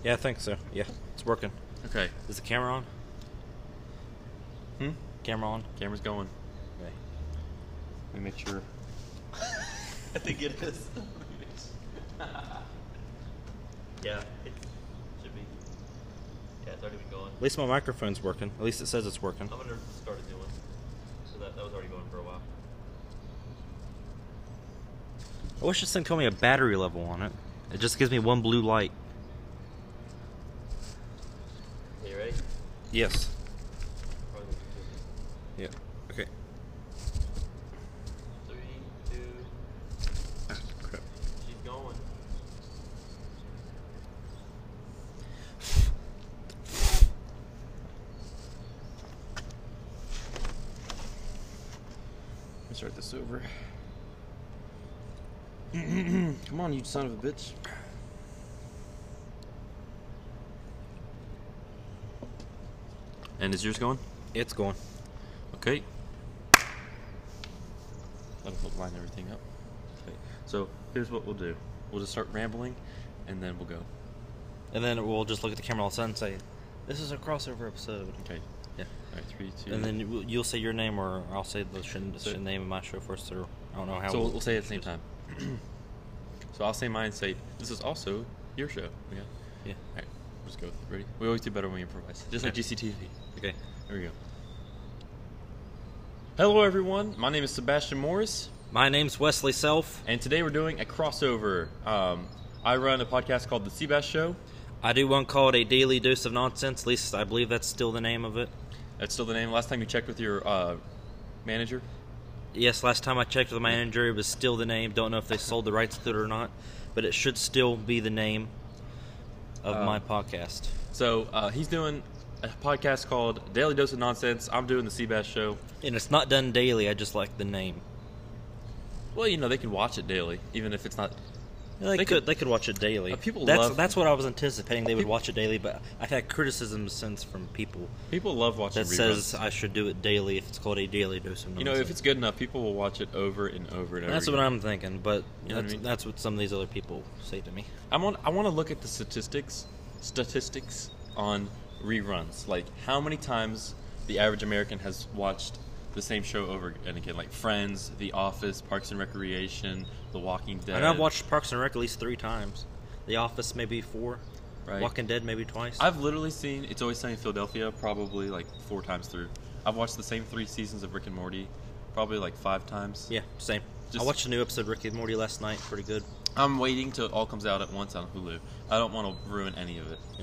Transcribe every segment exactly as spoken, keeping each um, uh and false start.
Yeah, I think so. Yeah, it's working. Okay. Is the camera on? Hmm? Camera on? Camera's going. Okay. Let me make sure. I think it is. Yeah, it should be. Yeah, it's already been going. At least my microphone's working. At least it says it's working. I'm gonna start a new one. So that, that was already going for a while. I wish this thing told me a battery level on it. It just gives me one blue light. Okay, you ready? Yes. Probably Yeah. Okay. Three, two, Ah, crap. she's going. Let me start this over. Come on, you son of a bitch. And is yours going? It's going. Okay. That'll help line everything up. Okay. So here's what we'll do. We'll just start rambling, and then we'll go. And then we'll just look at the camera all of a sudden and say, "This is a crossover episode." Okay. Yeah. All right. Three, two. And then you- you'll say your name, or I'll say the, sh- the So- name of my show first, or I don't know how. So we'll, we'll say it at the same time. So I'll say mine and say, this is also your show. Okay? Yeah. All right. We'll just go with it. Ready? We always do better when we improvise. Just like Okay. G C T V. Okay. Here we go. Hello, everyone. My name is Sebastian Morris, My name's Wesley Self. and today we're doing a crossover. Um, I run a podcast called The Seabass Show. I do one called A Daily Dose of Nonsense. At least I believe that's still the name of it. That's still the name. Last time you checked with your uh, manager? Yes, last time I checked with the manager, it was still the name. Don't know if they sold the rights to it or not, but it should still be the name of Um, my podcast. So uh, he's doing a podcast called Daily Dose of Nonsense. I'm doing The Seabass Show. And it's not done daily, I just like the name. Well, you know, they can watch it daily, even if it's not... They, They could, could- they could watch it daily. Uh, people that's, love- That's what I was anticipating, they would People- watch it daily, but I've had criticisms since from people People love watching that reruns. says I should do it daily if it's called A Daily Dose of Nonsense. You know, if it's good enough, people will watch it over and over and over That's again. what I'm thinking, but You know what I that's, mean? that's what some of these other people say to me. I want I want to look at the statistics statistics on reruns. Like how many times the average American has watched the same show over and again, like Friends, The Office, Parks and Recreation, The Walking Dead. And I've watched Parks and Rec at least three times. The Office maybe four. Right. Walking Dead maybe twice. I've literally seen It's Always Sunny in Philadelphia probably like four times through. I've watched the same three seasons of Rick and Morty probably like five times. Yeah, same. Just- I watched a new episode of Rick and Morty last night. Pretty good. I'm waiting till it all comes out at once on Hulu. I don't want to ruin any of it. Yeah.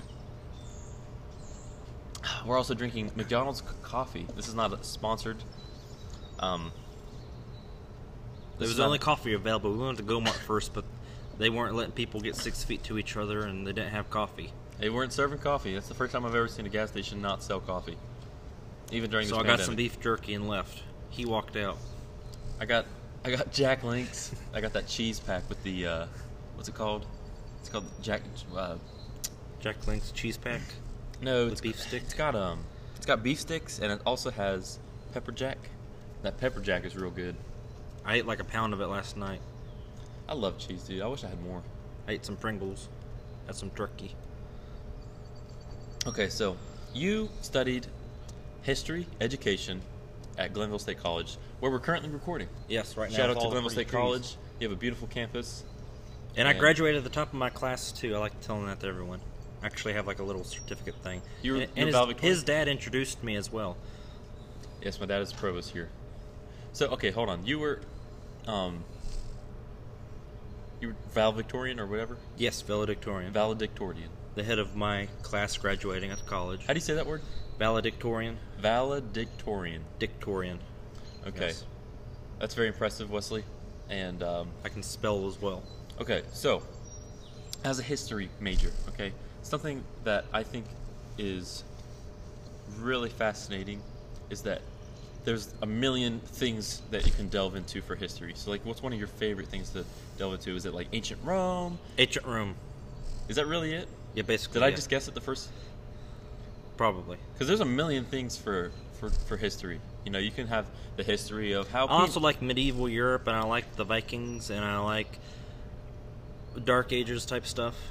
We're also drinking McDonald's c- coffee. This is not a sponsored. Um, There this was is not- only coffee available. We went to Go Mart first, but they weren't letting people get six feet to each other, and they didn't have coffee. They weren't serving coffee. That's the first time I've ever seen a gas station not sell coffee, even during So this I got pandemic. some beef jerky and left. He walked out. I got, I got Jack Links. I got that cheese pack with the, uh, what's it called? It's called Jack. Uh, Jack Link's cheese pack. no, With it's beef stick? It's got um, it's got beef sticks, and it also has pepper jack. That pepper jack is real good. I ate like a pound of it last night. I love cheese, dude. I wish I had more. I ate some Pringles. Had some turkey. Okay, so you studied history education at Glenville State College, where we're currently recording. Yes, right now. Shout it's out to all Glenville pretty State trees. College. You have a beautiful campus. And I And- graduated at the top of my class too. I like telling that to everyone. I actually have like a little certificate thing. You're- and, you're and his, valedictorian? his dad introduced me as well. Yes, my dad is provost here. So, okay, hold on. You were, um, you were valedictorian or whatever? Yes, valedictorian. Valedictorian. the head of my class graduating at the college. How do you say that word? Valedictorian. Valedictorian. Dictorian. Okay. Yes. That's very impressive, Wesley. And, um, I can spell as well. okay, so, as a history major, okay, something that I think is really fascinating is that there's a million things that you can delve into for history. So, like, what's one of your favorite things to delve into? Is it, like, ancient Rome? Ancient Rome. Is that really it? Yeah, basically. Did I yeah. just guess it the first? Probably. Because there's a million things for, for, for history. You know, you can have the history of how I peop- also like medieval Europe, and I like the Vikings, and I like Dark Ages type stuff.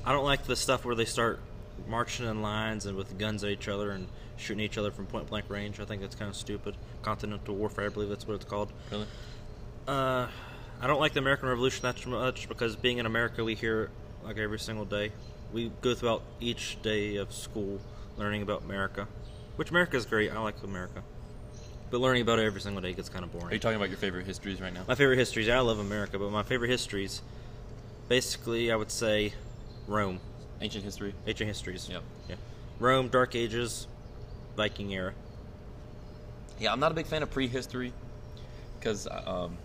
I don't like the stuff where they start marching in lines and with guns at each other and shooting each other from point blank range. I think that's kind of stupid. Continental warfare, I believe that's what it's called. Really? Uh, I don't like the American Revolution that much because being in America, we hear it like every single day. We go throughout each day of school learning about America, which America is great. I like America. But learning about it every single day gets kind of boring. Are you talking about your favorite histories right now? My favorite histories, I love America, but my favorite histories, basically, I would say Rome. Ancient history? Ancient histories. Yep. Yeah. Rome, Dark Ages, Viking era. Yeah, I'm not a big fan of prehistory because, um,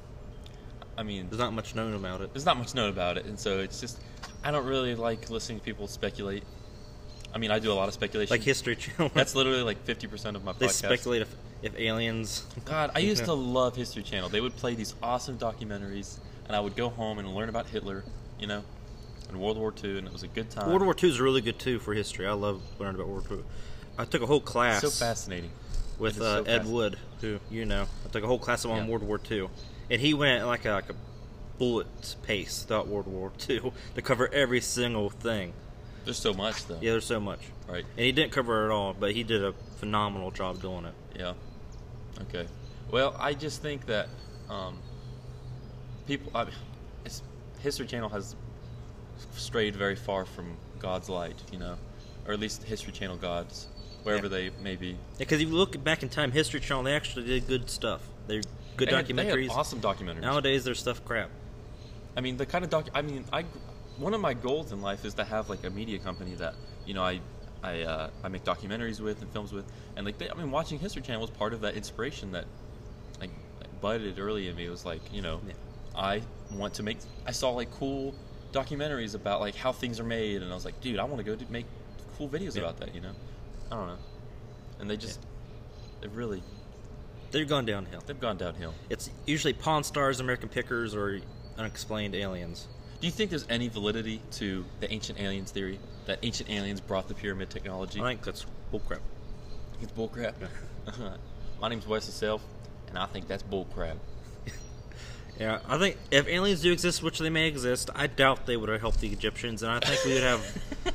I mean, There's not much known about it. there's not much known about it, and so it's just, I don't really like listening to people speculate. I mean, I do a lot of speculation. Like History Channel. That's literally like fifty percent of my They podcast. speculate if, if aliens... God, I used to love History Channel. They would play these awesome documentaries, and I would go home and learn about Hitler, you know, and World War Two, and it was a good time. World War Two is really good, too, for history. I love learning about World War Two. I took a whole class... So fascinating. with It is uh, so Ed fascinating. Wood, who you know. I took a whole class on Yeah. World War Two, and he went at like a, like a bullet pace throughout World War Two to cover every single thing. There's so much, though. Yeah, there's so much, Right. and he didn't cover it all, but he did a phenomenal job doing it. Yeah. Okay. Well, I just think that um, people, I mean, it's, History Channel has strayed very far from God's light, you know, or at least History Channel gods, wherever Yeah. they may be. Because if you look back in time, History Channel, they actually did good stuff. They're good They had- documentaries. They had awesome documentaries. Nowadays, their stuff crap. I mean, the kind of doc. I mean, I one of my goals in life is to have like a media company that you know I I uh, I make documentaries with and films with, and like they, I mean, watching History Channel was part of that inspiration that like, like budded early in me. It was like you know, Yeah. I want to make. I saw like cool documentaries about like how things are made, and I was like, dude, I want to go do, make cool videos Yeah. about that. You know, I don't know, and they just they've really They've gone downhill. they've gone downhill. It's usually Pawn Stars, American Pickers, or unexplained aliens. Do you think there's any validity to the ancient aliens theory that ancient aliens brought the pyramid technology? I think that's bullcrap. It's bullcrap. My name's Wes Self, and I think that's bullcrap. Yeah, I think if aliens do exist, which they may exist, I doubt they would have helped the Egyptians, and I think we would have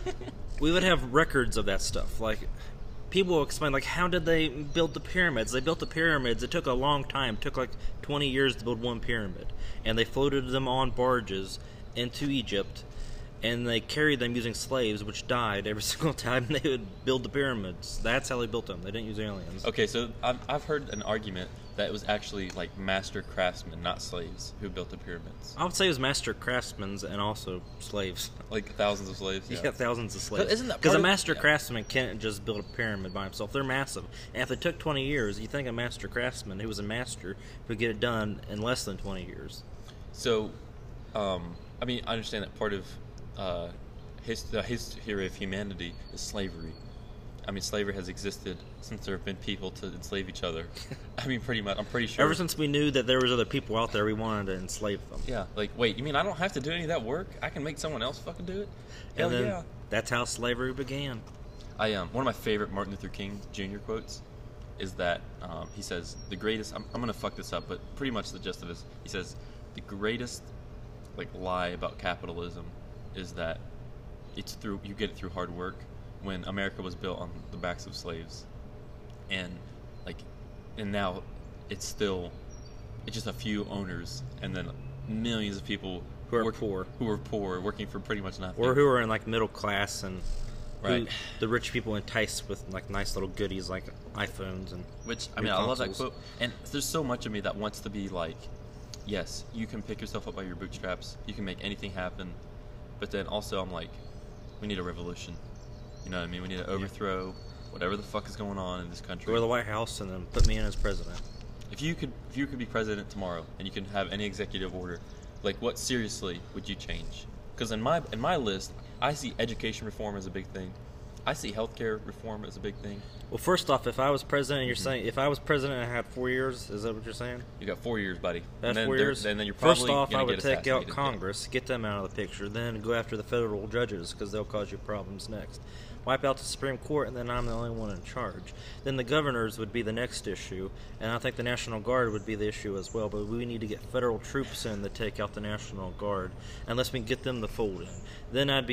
we would have records of that stuff. Like people will explain, like how did they build the pyramids? They built the pyramids. It took a long time. It took like twenty years to build one pyramid, and they floated them on barges into Egypt, and they carried them using slaves, which died every single time they would build the pyramids. That's how they built them. They didn't use aliens. Okay, so I've, I've heard an argument that it was actually like master craftsmen, not slaves, who built the pyramids. I would say it was master craftsmen and also slaves. Like thousands of slaves. Yeah, Yeah. thousands of slaves. But isn't that because part a of- master yeah. craftsman can't just build a pyramid by himself? They're massive, and if it took twenty years, you think a master craftsman who was a master would get it done in less than twenty years? So, um, I mean, I understand that part of uh, his, the history of humanity is slavery. I mean, slavery has existed since there have been people to enslave each other. I mean, pretty much. I'm pretty sure. Ever since we knew that there was other people out there, we wanted to enslave them. Yeah. Like, wait, you mean I don't have to do any of that work? I can make someone else fucking do it? Hell And then yeah. that's how slavery began. I um one of my favorite Martin Luther King Junior quotes is that um, he says the greatest. I'm, I'm gonna fuck this up, but pretty much the gist of this. He says the greatest like lie about capitalism is that it's through you get it through hard work. When America was built on the backs of slaves, and like, and now it's still it's just a few owners, and then millions of people Who are work- poor. who are poor, working for pretty much nothing. Or who are in like middle class, and who Right. the rich people entice with like nice little goodies like iPhones and Which I new mean, I love that consoles. quote. And there's so much of me that wants to be like, yes, you can pick yourself up by your bootstraps. You can make anything happen. But then also, I'm like, we need a revolution. You know what I mean? We need to overthrow whatever the fuck is going on in this country. Go to the White House and then put me in as president. If you could, if you could be president tomorrow and you can have any executive order, like what seriously would you change? Because in my in my list, I see education reform as a big thing. I see healthcare reform as a big thing. Well, first off, if I was president, you're saying if I was president and I had four years, is that what you're saying? You got four years, buddy. That's and then four they're- years. And then you're probably First off, gonna I would get take out assassinated. Congress, get them out of the picture, then go after the federal judges because they'll cause you problems next. Wipe out the Supreme Court, and then I'm the only one in charge. Then the governors would be the next issue, and I think the National Guard would be the issue as well. But we need to get federal troops in to take out the National Guard, unless we can get them to fold in. Then I'd be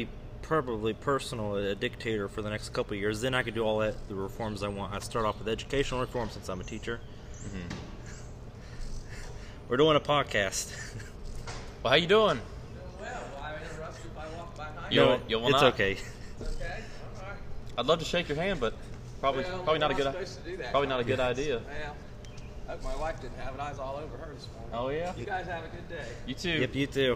probably personal a dictator for the next couple of years. Then I could do all that the reforms I want. I'd start off with educational reform since I'm a teacher. Mm-hmm. We're doing a podcast. Well, how you doing? Doing well. Will I interrupt you if I walk behind You you? will- you will it's not. okay. Okay. All right. I'd love to shake your hand, but probably Well, probably not a we're good not supposed to do that. probably not a good idea. Well, I hope my wife didn't have it. I was all over her this morning. Oh yeah. You guys have a good day. You too. Yep, you too.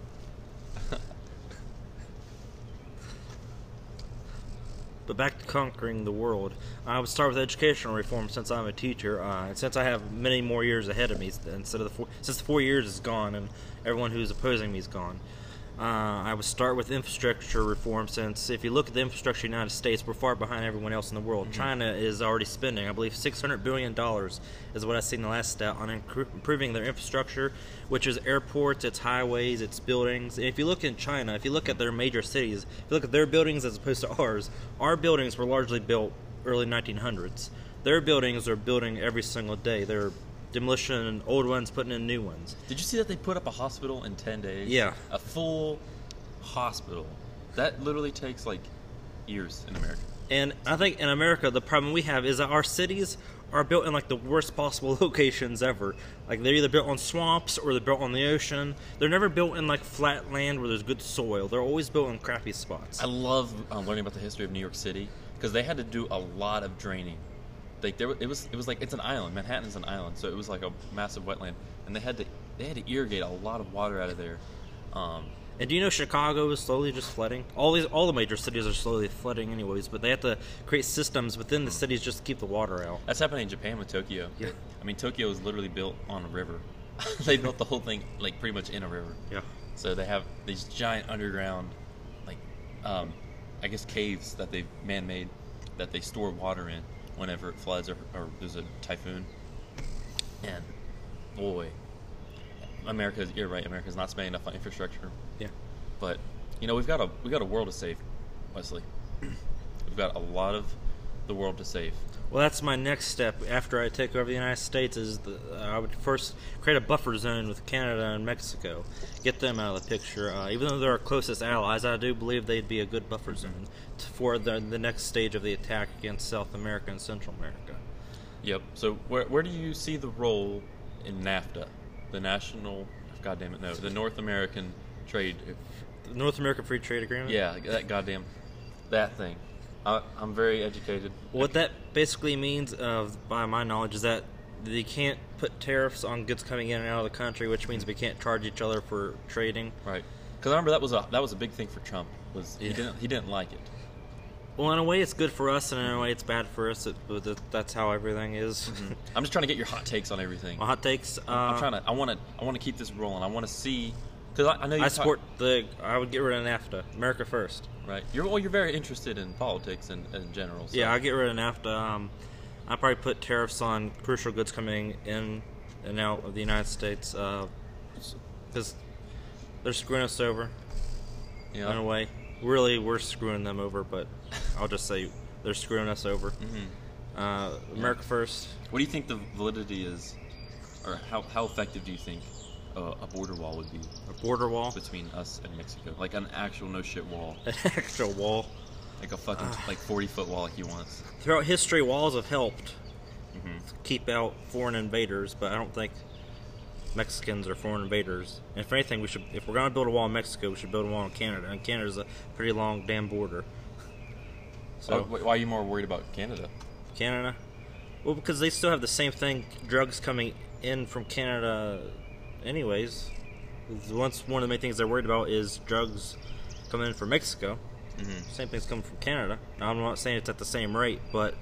But back to conquering the world. I would start with educational reform since I'm a teacher, uh, and since I have many more years ahead of me instead of the four, since the four years is gone and everyone who's opposing me is gone. Uh, I would start with infrastructure reform since if you look at the infrastructure of the United States, we're far behind everyone else in the world. Mm-hmm. China is already spending, I believe, six hundred billion dollars is what I see in the last stat on improving their infrastructure, which is airports, its highways, its buildings. And if you look in China, if you look at their major cities, if you look at their buildings as opposed to ours, our buildings were largely built early nineteen hundreds. Their buildings are building every single day. They're demolition old ones, putting in new ones. Did you see that they put up a hospital in ten days? Yeah. A full hospital. That literally takes like years in America. And I think in America, the problem we have is that our cities are built in like the worst possible locations ever. Like they're either built on swamps or they're built on the ocean. They're never built in like flat land where there's good soil. They're always built in crappy spots. I love um, learning about the history of New York City because they had to do a lot of draining. Like there, it was, it was like it's an island. Manhattan's an island, so it was like a massive wetland, and they had to, they had to irrigate a lot of water out of there. Um, And do you know Chicago is slowly just flooding? All these, all the major cities are slowly flooding, anyways. But they have to create systems within the cities just to keep the water out. That's happening in Japan with Tokyo. Yeah. I mean, Tokyo is literally built on a river. They built the whole thing like pretty much in a river. Yeah. So they have these giant underground, like, um, I guess caves that they've man-made that they store water in whenever it floods or, or there's a typhoon. And boy, America, you're right. America's not spending enough on infrastructure. Yeah. But you know, we've got a we got a world to save, Wesley. We've got a lot of the world to save. Well, that's my next step after I take over the United States. Is the, uh, I would first create a buffer zone with Canada and Mexico, get them out of the picture. Uh, even though they're our closest allies, I do believe they'd be a good buffer zone t- for the the next stage of the attack against South America and Central America. Yep. So where where do you see the role in NAFTA, the national? God damn it, no, the North American Trade. The North American Free Trade Agreement. Yeah, that goddamn that thing. I, I'm very educated. What that basically means, uh, by my knowledge, is that they can't put tariffs on goods coming in and out of the country, which means we can't charge each other for trading. Right. Because I remember that was a that was a big thing for Trump. Was Yeah. he didn't he didn't like it. Well, in a way, it's good for us, and in a way, it's bad for us. It, but that- that's how everything is. Mm-hmm. I'm just trying to get your hot takes on everything. My hot takes. Uh, I'm trying to. I want to. I want to keep this rolling. I want to see because I, I know you I talk- support the. I would get rid of NAFTA. America first. Right. You're well. You're very interested in politics in, in general. So. Yeah, I get rid of NAFTA. Um, I probably put tariffs on crucial goods coming in and out of the United States because they're screwing us over Yeah. in a way. Really, we're screwing them over, but I'll just say they're screwing us over. Mm-hmm. Uh, America first. What do you think the validity is, or how how effective do you think uh, a border wall would be A border wall. between us and Mexico? Like an actual no shit wall, An actual wall. like a fucking like forty foot wall, like he wants. Throughout history, walls have helped Mm-hmm. keep out foreign invaders, but I don't think Mexicans are foreign invaders. And if anything, we should, if we're gonna build a wall in Mexico, we should build a wall in Canada. And Canada's a pretty long damn border. So why, why are you more worried about Canada? Canada, well, because they still have the same thing, drugs coming in from Canada, anyways. Once one of the main things they're worried about is drugs coming in from Mexico. Mm-hmm. Same thing's coming from Canada. Now, I'm not saying it's at the same rate, but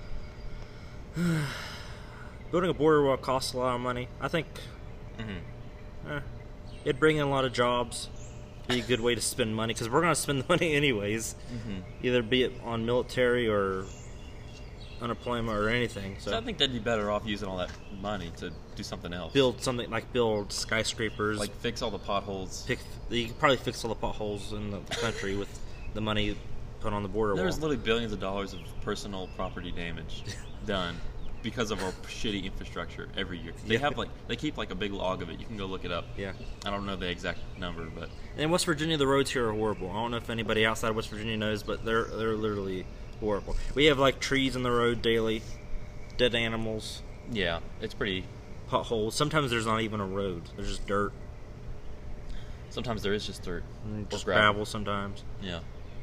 building a border wall costs a lot of money. I think Mm-hmm. eh, it'd bring in a lot of jobs. Be a good way to spend money because we're going to spend the money anyways. Mm-hmm. Either be it on military or unemployment or anything. So, So I think they'd be better off using all that money to do something else. build something like build skyscrapers. like fix all the potholes. pick, you could probably fix all the potholes in the country with the money put on the border There's wall. literally billions of dollars of personal property damage done because of our shitty infrastructure every year. They Yeah. have like they keep like a big log of it. You can go look it up. Yeah. I don't know the exact number, but In West Virginia, the roads here are horrible. I don't know if anybody outside of West Virginia knows, but they're they're literally horrible. We have like trees in the road daily, dead animals, yeah, it's pretty. potholes. Sometimes there's not even a road. There's just dirt Sometimes there is just dirt and or just gravel. gravel sometimes. Yeah.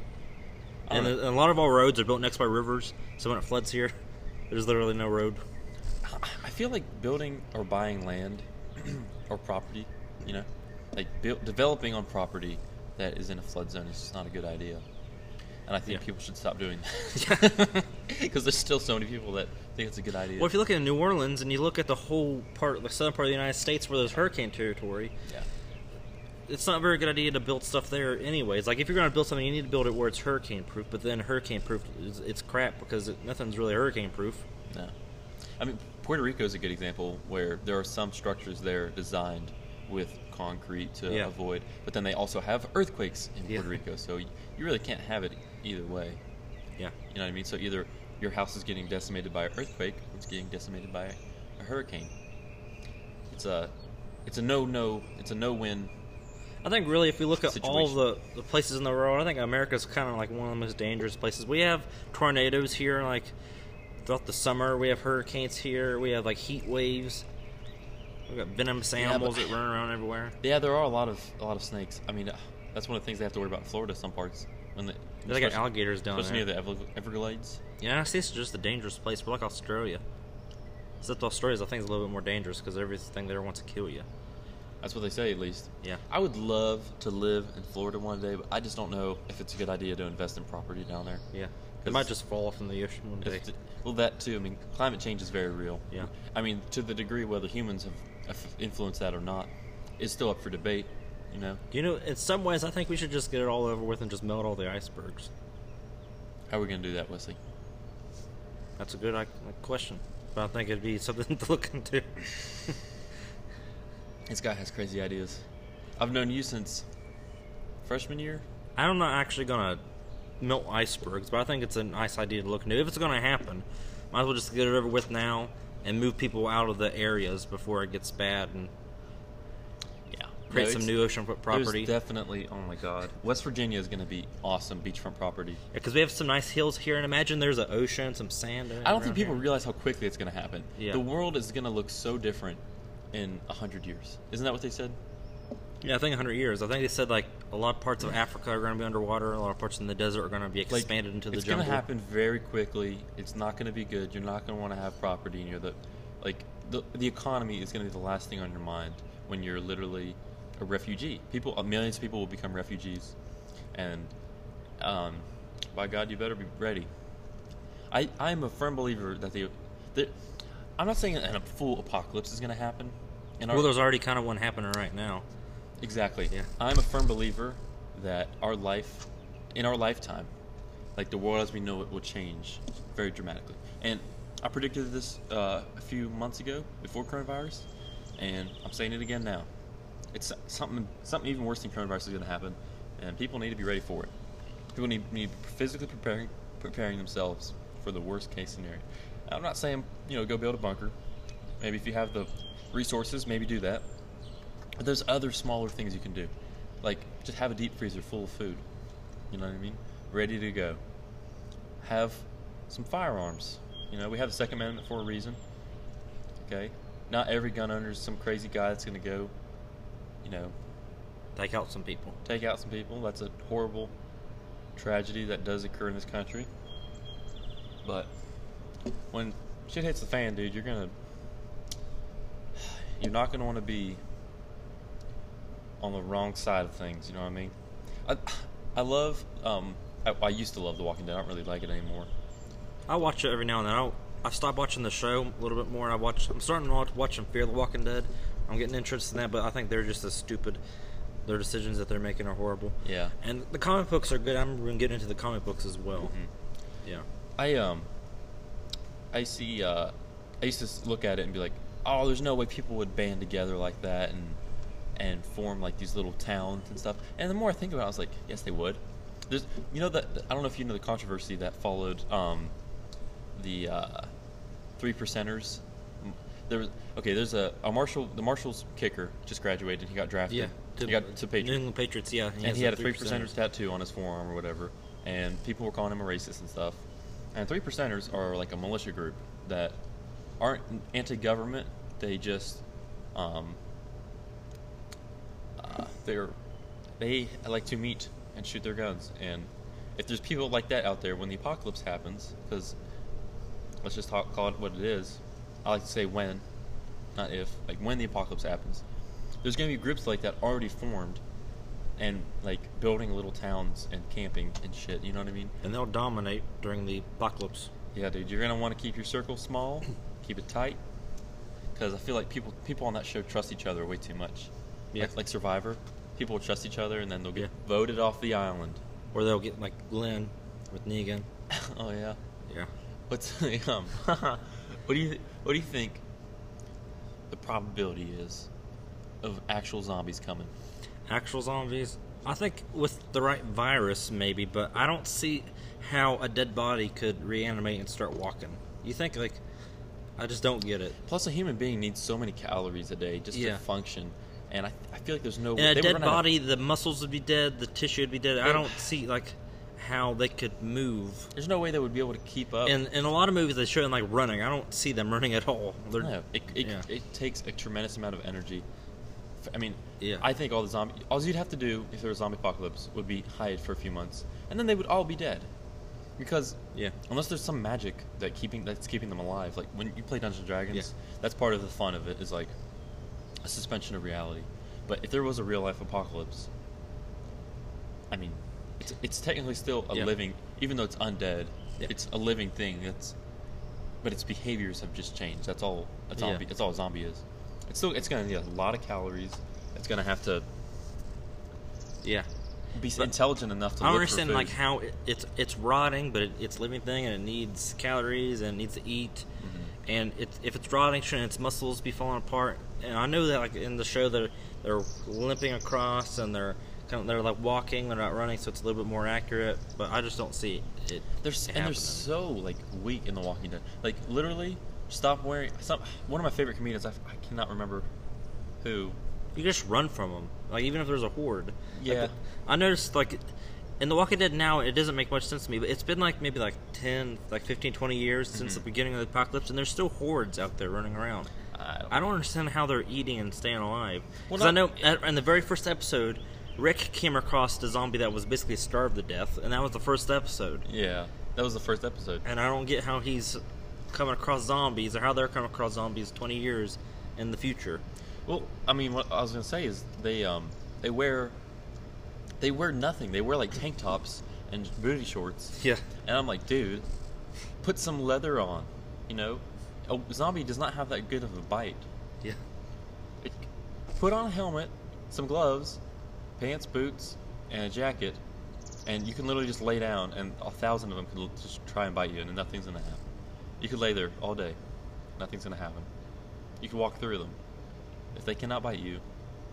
I And don't a, know. a lot of our roads are built next by rivers, so when it floods here, there's literally no road. I feel like building or buying land or property, you know, like build, developing on property that is in a flood zone is just not a good idea. And I think Yeah. people should stop doing that. Because there's still so many people that think it's a good idea. Well, if you look at New Orleans and you look at the whole part, the southern part of the United States where there's hurricane territory, yeah. it's not a very good idea to build stuff there anyways. Like, if you're going to build something, you need to build it where it's hurricane-proof, but then hurricane-proof, is, it's crap because it, nothing's really hurricane-proof. No. I mean, Puerto Rico is a good example where there are some structures there designed with concrete to Yeah. avoid, but then they also have earthquakes in Yeah. Puerto Rico, so you you really can't have it either way. Yeah. You know what I mean? So either your house is getting decimated by an earthquake, or it's getting decimated by a hurricane. It's a, it's a no no, it's a no win. I think really, if you look at all Situation. the, the places in the world, I think America's kind of like one of the most dangerous places. We have tornadoes here, like throughout the summer. We have hurricanes here. We have like heat waves. We've got venomous Yeah, animals but- that run around everywhere. Yeah, there are a lot of a lot of snakes. I mean, uh, that's one of the things they have to worry about in Florida. Some parts when they, They got especially- alligators down especially there. near the Ever- Everglades. Yeah, I see it's just a dangerous place. We're like Australia. Except Australia's, I think, is a little bit more dangerous because everything there wants to kill you. That's what they say, at least. Yeah. I would love to live in Florida one day, but I just don't know if it's a good idea to invest in property down there. Yeah. It 'Cause might just fall off in the ocean one If day. it's- well, that too. I mean, climate change is very real. Yeah. I mean, to the degree whether humans have, have influenced that or not is still up for debate. You know, You know, in some ways, I think we should just get it all over with and just melt all the icebergs. how are we going to do that, Wesley? That's a good uh, question. But I think it'd be something to look into. This guy has crazy ideas. I've known you since freshman year. I'm not actually going to melt icebergs, but I think it's a nice idea to look into. If it's going to happen, might as well just get it over with now and move people out of the areas before it gets bad and Yeah. create No, some it's- new oceanfront property. There's definitely. Oh my God, West Virginia is going to be awesome beachfront property. Because we have some nice hills here, and imagine there's an ocean, some sand. I don't think people realize how quickly it's going to happen. Yeah. The world is going to look so different in a hundred years. Isn't that what they said? Yeah, I think one hundred years. I think they said like a lot of parts of Africa are going to be underwater. A lot of parts in the desert are going to be Like, expanded into the it's jungle. going to happen very quickly. It's not going to be good. You're not going to want to have property near the, like the the economy is going to be the last thing on your mind when you're literally a refugee. People, uh, millions of people will become refugees, and um, by God, you better be ready. I I'm a firm believer that the, the I'm not saying a full apocalypse is going to happen. In our, Well, there's already kind of one happening right now. Exactly. Yeah. I'm a firm believer that our life, in our lifetime, like the world as we know it will change very dramatically. And I predicted this uh, a few months ago before coronavirus, and I'm saying it again now. It's something something even worse than coronavirus is going to happen, and people need to be ready for it. People need, need to be physically preparing preparing themselves for the worst case scenario. I'm not saying, you know, go build a bunker. Maybe if you have the resources, maybe do that. But there's other smaller things you can do. Like, just have a deep freezer full of food. You know what I mean? Ready to go. Have some firearms. You know, we have the Second Amendment for a reason. Okay? Not every gun owner is some crazy guy that's going to go, you know, Take out some people. take out some people. That's a horrible tragedy that does occur in this country. But when shit hits the fan, dude, you're going to... You're not going to want to be on the wrong side of things, you know what I mean? I I love, um, I, I used to love The Walking Dead. I don't really like it anymore. I watch it every now and then. I'll, I stopped watching the show a little bit more. And I watch. I'm starting to watch watching Fear the Walking Dead. I'm getting interested in that, but I think they're just as stupid. Their decisions that they're making are horrible. Yeah. And the comic books are good. I'm going to get into the comic books as well. Mhm. Yeah. I, um, I see, uh, I used to s- look at it and be like, oh, there's no way people would band together like that and and form like these little towns and stuff. And the more I think about it, I was like, yes, they would. There's, you know, that I don't know if you know the controversy that followed um, the uh, three percenters. M- There was okay. There's a, a Marshall. The Marshall's kicker just graduated. He got drafted. Yeah, he got to New Patriots, England Patriots. Yeah, and has he had a the three percenters tattoo on his forearm or whatever. And people were calling him a racist and stuff. And three percenters are like a militia group that aren't anti-government. They just um, uh, they're they like to meet and shoot their guns. And if there's people like that out there when the apocalypse happens, because let's just talk, call it what it is. I like to say when, not if. Like when the apocalypse happens, there's going to be groups like that already formed, and like building little towns and camping and shit. You know what I mean? And they'll dominate during the apocalypse. Yeah, dude. You're going to want to keep your circle small, keep it tight, because I feel like people people on that show trust each other way too much. Yeah. Like, like Survivor, people will trust each other, and then they'll get Yeah. voted off the island. Or they'll get like Glenn with Negan. Oh yeah. Yeah. What's um? what do you what do you think the probability is of actual zombies coming? Actual zombies? I think with the right virus, maybe, but I don't see how a dead body could reanimate and start walking. You think, like, I just don't get it. Plus, a human being needs so many calories a day just Yeah. to function, and I, I feel like there's no In a they would dead run out of- body, the muscles would be dead, the tissue would be dead. I They- don't see, like, how they could move. There's no way they would be able to keep up. In, in a lot of movies, they show them, like, running. I don't see them running at all. They're, No, it, it, yeah. it takes a tremendous amount of energy. F- I mean, Yeah. I think all the zombie, all you'd have to do if there was a zombie apocalypse would be hide for a few months, and then they would all be dead. Because Yeah. unless there's some magic that keeping that's keeping them alive, like when you play Dungeons and Dragons, Yeah. that's part of the fun of it is like a suspension of reality. But if there was a real life apocalypse, I mean, it's it's technically still a Yeah. living, even though it's undead. Yeah. It's a living thing. It's but its behaviors have just changed. That's all a Yeah. zombie. That's all a zombie is. It's still it's gonna need a lot of calories. It's gonna have to Yeah. be But intelligent enough to I don't look understand for food. like how it, it's it's rotting, but it, it's a living thing and it needs calories and it needs to eat. Mm-hmm. And it, if it's rotting, shouldn't its muscles be falling apart? And I know that like in the show they're they're limping across and they're kind of, they're like walking, they're not running, so it's a little bit more accurate. But I just don't see it. They're s- and happening. they're so like weak in The Walking Dead. Like literally, stop wearing. Some, one of my favorite comedians. I, I cannot remember who. You just run from them, like even if there's a horde. Like, Yeah. I noticed like in The Walking Dead now it doesn't make much sense to me, but it's been like maybe like ten, like fifteen, twenty years since the beginning of the apocalypse, and there's still hordes out there running around. I don't, I don't understand how they're eating and staying alive. Well, Because I know not- at, in the very first episode, Rick came across a zombie that was basically starved to death, and that was the first episode. Yeah, that was the first episode. And I don't get how he's coming across zombies or how they're coming across zombies twenty years in the future. Well, I mean, what I was gonna say is they um they wear they wear nothing. They wear like tank tops and booty shorts. Yeah. And I'm like, dude, put some leather on. You know, a zombie does not have that good of a bite. Yeah. It, put on a helmet, some gloves, pants, boots, and a jacket, and you can literally just lay down, and a thousand of them could l- just try and bite you, and nothing's gonna happen. You could lay there all day, nothing's gonna happen. You can walk through them. If they cannot bite you,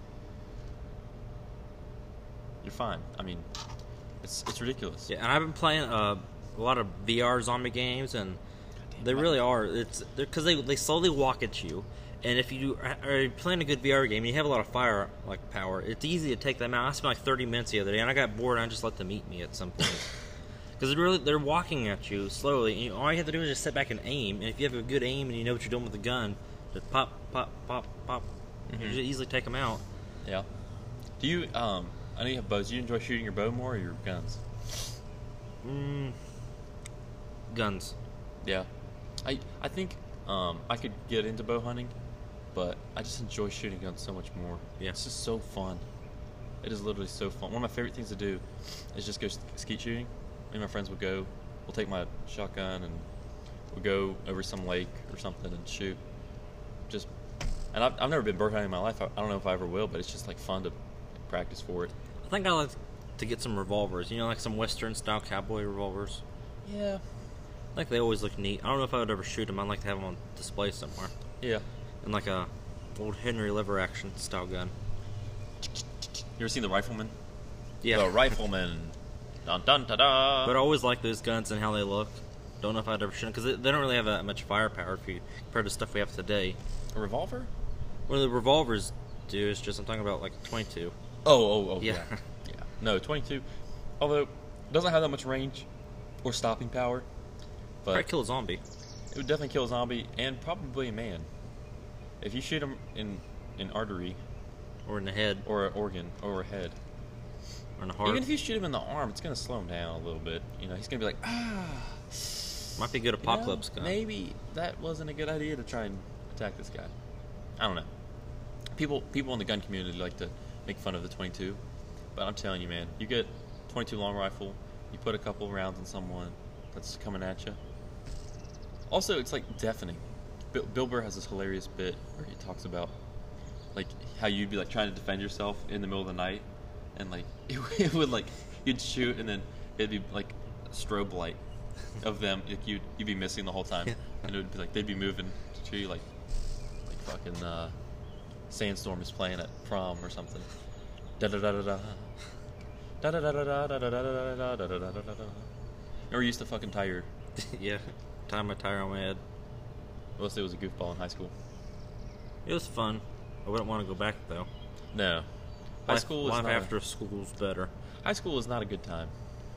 you're fine. I mean, it's it's ridiculous. Yeah, and I've been playing uh, a lot of V R zombie games, and they really are. It's because they they slowly walk at you, and if you are playing a good V R game, you have a lot of fire like power. It's easy to take them out. I spent like thirty minutes the other day, and I got bored. and I just let them eat me at some point because they're really they're walking at you slowly. And you, all you have to do is just sit back and aim. And if you have a good aim and you know what you're doing with the gun, just pop, pop, pop, pop. You can just easily take them out. Yeah. Do you um? I know you have bows. Do you enjoy shooting your bow more or your guns? Mm, guns. Yeah. I I think um I could get into bow hunting, but I just enjoy shooting guns so much more. Yeah. It's just so fun. It is literally so fun. One of my favorite things to do is just go s- skeet shooting. Me and my friends would go. We'll take my shotgun and we'll go over some lake or something and shoot. Just and I've, I've never been bird hunting in my life. I, I don't know if I ever will, but it's just like fun to practice for it. I think I like to get some revolvers. You know, like some Western style cowboy revolvers. Yeah. I think they always look neat. I don't know if I would ever shoot them. I'd like to have them on display somewhere. Yeah. And like a old Henry lever action style gun. You ever seen The Rifleman? Yeah. The Rifleman. Dun dun da da. But I always like those guns and how they look. Don't know if I'd ever shoot because they, they don't really have that much firepower if you compared to stuff we have today. A revolver? One of the revolvers do is just I'm talking about like twenty-two. Oh, oh, oh, Yeah. yeah. Yeah. No, twenty-two. Although, it doesn't have that much range or stopping power. But Probably kill a zombie. it would definitely kill a zombie and probably a man. If you shoot him in an artery Or in the head. or an organ or a head, Or in the heart. even if you shoot him in the arm, it's going to slow him down a little bit. You know, he's going to be like, ah. Might be a good You know, apocalypse gun. Maybe that wasn't a good idea to try and attack this guy. I don't know. People people in the gun community like to make fun of the twenty-two, but I'm telling you, man, you get twenty-two long rifle, you put a couple rounds on someone that's coming at you. Also, it's like deafening. Bill, Bill Burr has this hilarious bit where he talks about like how you'd be like trying to defend yourself in the middle of the night, and like it, it would like you'd shoot and then it'd be like a strobe light of them. Like you'd you'd be missing the whole time, Yeah. and it would be like they'd be moving to you like like fucking uh, Sandstorm is playing at prom or something. Da da da da da. Da da da da da da da da da da da da da da da. Or used to fucking tie your. Yeah. Tie my tire on my head. Unless it was a goofball in high school. It was fun. I wouldn't want to go back though. No. High Life, school is life not after school's better. A, high school is not a good time.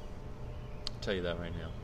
I'll tell you that right now.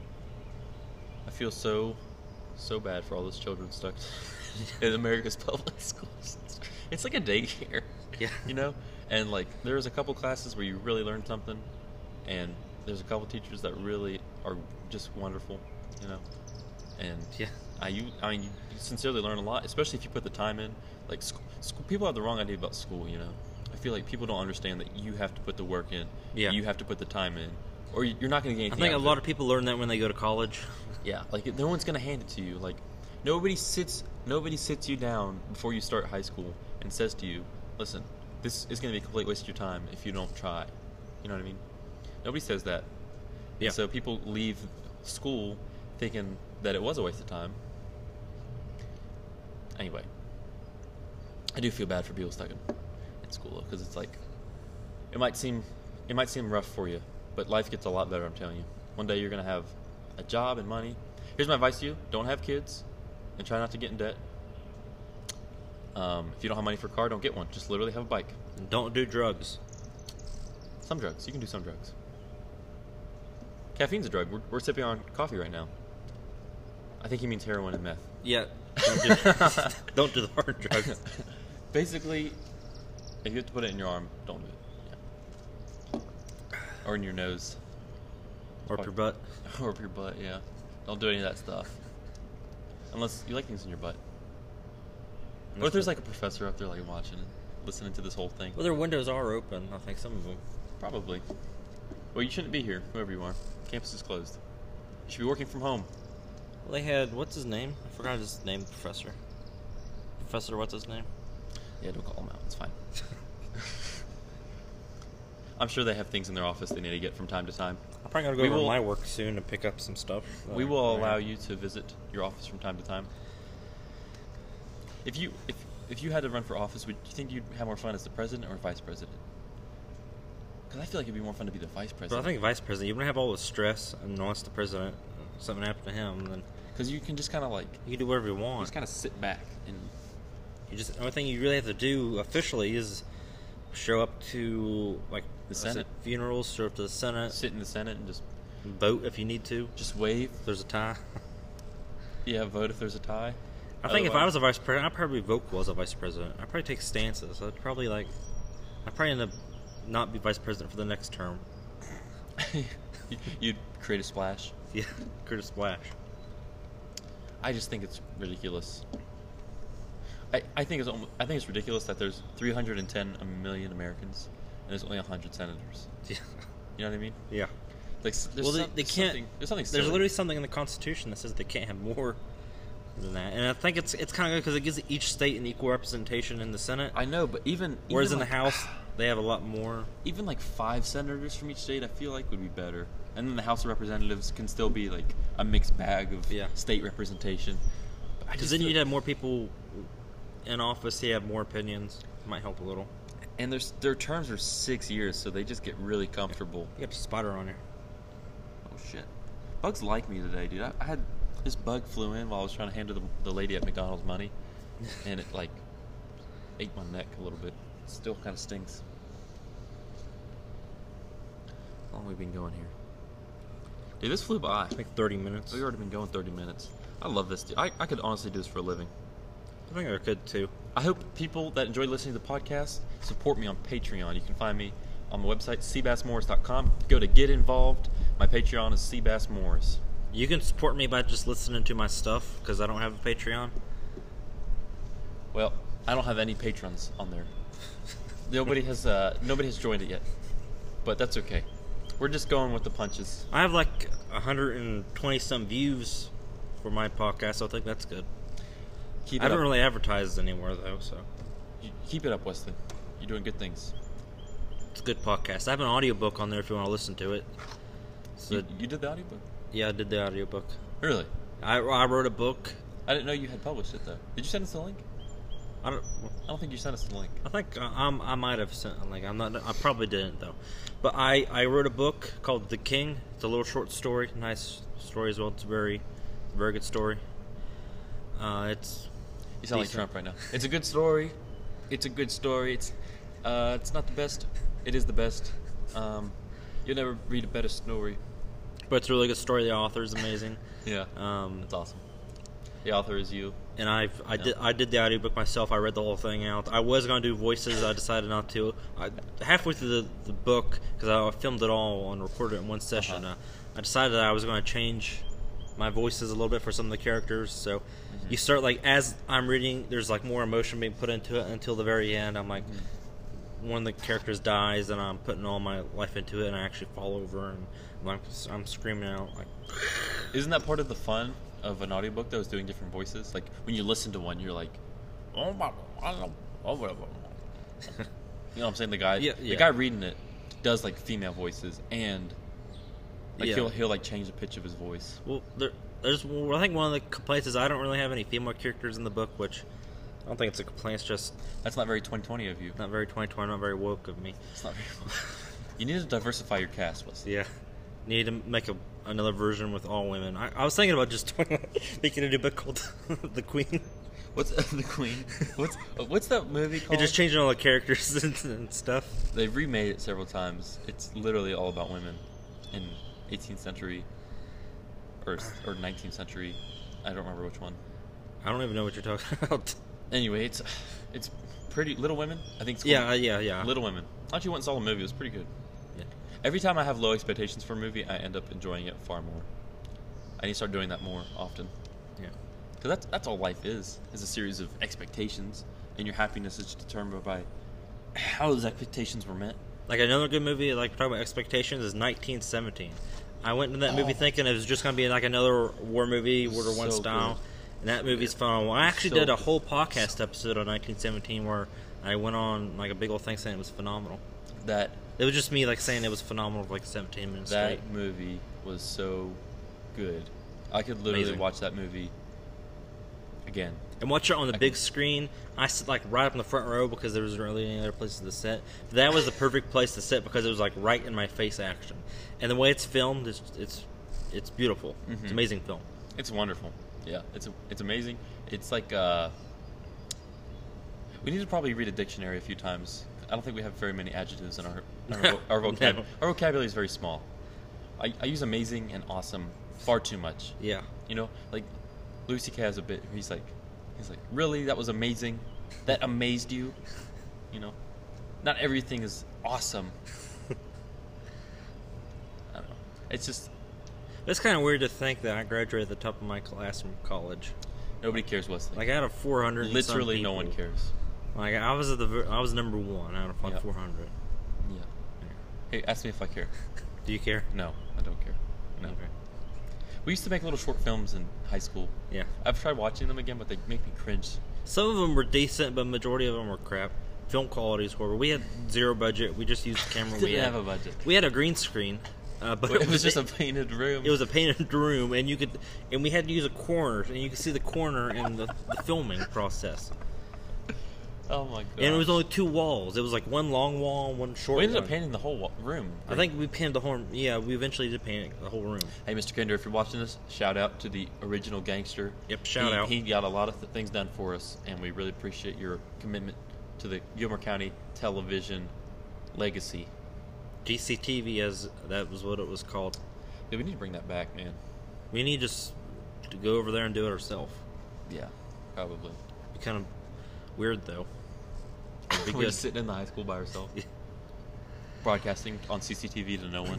I feel so, so bad for all those children stuck in America's public schools. It's like a daycare. Yeah. You know? And like, there's a couple classes where you really learn something, and there's a couple teachers that really are just wonderful, you know? And Yeah. I, you, I mean, you sincerely learn a lot, especially if you put the time in. Like, school, school, people have the wrong idea about school, you know? I feel like people don't understand that you have to put the work in. Yeah. You have to put the time in. Or you- you're not going to get I anything think a out lot it. of people learn that when they go to college. Yeah, like, no one's going to hand it to you. Like, nobody sits nobody sits you down before you start high school and says to you, listen, this is going to be a complete waste of your time if you don't try. You know what I mean? Nobody says that. Yeah. And so people leave school thinking that it was a waste of time. Anyway, I do feel bad for people stuck in, in school because it's like it might seem it might seem rough for you, but life gets a lot better. I'm telling you. One day you're gonna have a job and money. Here's my advice to you: don't have kids, and try not to get in debt. Um, if you don't have money for a car, don't get one. Just literally have a bike. And don't do drugs. Some drugs. You can do some drugs. Caffeine's a drug. We're, we're sipping on coffee right now. I think he means heroin and meth. Yeah. Don't do, don't do the hard drugs. Basically, if you have to put it in your arm, don't do it. Yeah. Or in your nose. Or up your butt. Or up your butt, yeah. Don't do any of that stuff. Unless you like things in your butt. What if there's like a professor up there like watching and listening to this whole thing? Well, their windows are open. I think some of them. Probably. Well, you shouldn't be here, whoever you are. Campus is closed. You should be working from home. Well, they had what's his name? I forgot his name. Professor. Professor, what's his name? Yeah, don't call them out. It's fine. I'm sure they have things in their office they need to get from time to time. I'm probably gonna go We over to will- my work soon to pick up some stuff. We will allow you to visit your office from time to time. If you if if you had to run for office, would you think you'd have more fun as the president or vice president? Because I feel like it'd be more fun to be the vice But I president. think vice president, you're gonna have all the stress, and unless the president, something happened to him, then Because you can just kind of like you can do whatever you you want. just kind of sit back and You just the only thing you really have to do officially is show up to like The what's it, Senate. funerals, show up to the Senate, sit in the Senate and just vote if you need to. just wave. If there's a tie. Yeah, vote if there's a tie. I think if I Otherwise- was a vice president, I'd probably vote as a vice president. I'd probably take stances. I'd probably like, I'd probably end up not be vice president for the next term. you'd create a splash. Yeah, Curtis Splash. I just think it's ridiculous. I, I think it's almo- I think it's ridiculous that there's three hundred ten million Americans and there's only one hundred senators. Yeah. You know what I mean? Yeah. Like, s- there's Well, they, some- they there's can't. Something, there's something. There's silly. literally something in the Constitution that says they can't have more than that, and I think it's it's kind of good because it gives each state an equal representation in the Senate. I know, but even Whereas even in the like, House, they have a lot more. even like five senators from each state, I feel like would be better. And then the House of Representatives can still be like a mixed bag of Yeah. state representation. But I Because just then feel- you'd have more people in office. They have more opinions. Might help a little. and their their terms are six years, so they just get really comfortable. You got a spider on there. Oh shit! bugs like me today, dude. I, I had this bug flew in while I was trying to hand the, the lady at McDonald's money, and it like ate my neck a little bit. It still kind of stings. How long have we been going here? Dude, this flew by. Like thirty minutes. We've already been going thirty minutes. I love this. Dude. I, I could honestly do this for a living. I think I could too. I hope people that enjoy listening to the podcast support me on Patreon. You can find me on my website, seabass morris dot com. Go to Get Involved. My Patreon is Seabass Morris. You can support me by just listening to my stuff, because I don't have a Patreon. Well, I don't have any patrons on there. Nobody has uh, nobody has joined it yet. But that's okay. We're just going with the punches. I have like one hundred twenty some views for my podcast, so I think that's good. Keep I it haven't up. really advertised anywhere, though, so. You- Keep it up, Wesley. You're doing good things. It's a good podcast. I have an audiobook on there if you want to listen to it. So, You, you did the audiobook? yeah, I did the audiobook. Really? I, I wrote a book. I didn't know you had published it, though. Did you send us the link? I don't. I don't think you sent us the link. I think uh, um, I might have sent a link. I'm not. I probably didn't though. But I, I wrote a book called The King. It's a little short story, nice story as well. It's a very, very good story. Uh, it's. You sound like decent. Trump right now. It's a good story. It's a good story. It's uh, it's not the best. It is the best. Um, you'll never read a better story. But it's a really good story. The author is amazing. Yeah. Um, That's awesome. The author is you. and I've I Yeah. did I did the audiobook myself. I read the whole thing out. I was gonna do voices. I decided not to. I, halfway through the, the book, because I filmed it all and recorded it in one session. Uh-huh. Uh, I decided that I was going to change my voices a little bit for some of the characters. So Mm-hmm. you start like as I'm reading, there's like more emotion being put into it until the very end. I'm like, Mm-hmm. one of the characters dies, and I'm putting all my life into it, and I actually fall over and I'm, like, I'm screaming out like. Isn't that part of the fun of an audiobook, though, is doing different voices? Like, when you listen to one, you're like, oh, my, I don't know, oh, whatever. You know what I'm saying? The guy, Yeah, the yeah. guy reading it does, like, female voices, and, like, Yeah. he'll, he'll, like, change the pitch of his voice. Well, there, there's. Well, I think one of the complaints is I don't really have any female characters in the book, which I don't think it's a complaint. It's just That's not very twenty twenty of you. not very twenty twenty, not very woke of me. It's not very You need to diversify your cast, Wesley. Yeah, need to make a another version with all women. I, I was thinking about just making a new book called The Queen. What's the Queen? What's what's that movie called? And just changing all the characters and, and stuff. They've remade it several times. It's literally all about women in eighteenth century or or nineteenth century. I don't remember which one. I don't even know what you're talking about. Anyway, it's it's pretty. Little Women. I think it's called Yeah, yeah, yeah. Little Women. I actually went and saw the movie. It was pretty good. Yeah. Every time I have low expectations for a movie, I end up enjoying it far more. I need to start doing that more often. Yeah. Because that's, that's all life is, is a series of expectations. And your happiness is determined by how those expectations were met. Like another good movie, like talking about expectations, is nineteen seventeen. I went into that movie Oh. thinking it was just going to be like another war movie, World War One So style, good. and that movie's phenomenal. I actually So did a good. whole podcast episode on nineteen seventeen where I went on like a big old thing saying it was phenomenal. That It was just me like saying it was phenomenal for like seventeen minutes that straight. movie was so good. I could literally Amazing. watch that movie again. And watch it on the I big can- screen. I sit like right up in the front row because there was really any other places to sit. But that was the perfect place to sit because it was like right in my face action, and the way it's filmed, it's it's it's beautiful. It's Mhm. an amazing film. It's wonderful. Yeah, it's it's amazing. It's like uh, we need to probably read a dictionary a few times. I don't think we have very many adjectives in our our, vo- our vocab. No. Our vocabulary is very small. I, I use amazing and awesome far too much. Yeah. You know, like Louis C K has a bit. Where he's like, he's like, really, that was amazing. That amazed you. You know, not everything is awesome. I don't know. It's just It's kind of weird to think that I graduated at the top of my class from college. nobody cares, Wesley. Like I had a four hundred. Literally, no one cares. Like I was at the ver- I was number one out of like Yeah. four hundred. Yeah. Hey, ask me if I care. Do you care? No, I don't care. No. Okay. We used to make little short films in high school. Yeah. I've tried watching them again, but they make me cringe. Some of them were decent, but majority of them were crap. Film quality is horrible. We had zero budget. We just used the camera we Didn't had. have a budget. We had a green screen, uh, but It was just a painted room. It was a painted room, and you could, and we had to use a corner, and you could see the corner in the, the filming process. Oh my god. And it was only two walls. It was like one long wall, and one short. We ended up one. painting the whole wa- room. I think we painted the whole. Yeah, we eventually did paint the whole room. Hey, Mister Kinder, if you're watching this, shout out to the original gangster. Yep, shout he, out. He got a lot of th- things done for us, and we really appreciate your commitment to the Gilmer County television legacy. G C T V, as that was what it was called. Yeah, we need to bring that back, man. We need just to go over there and do it ourselves. Yeah, probably. Be kind of weird though. It'd be We're good. just sitting in the high school by ourselves, Yeah. broadcasting on C C T V to no one.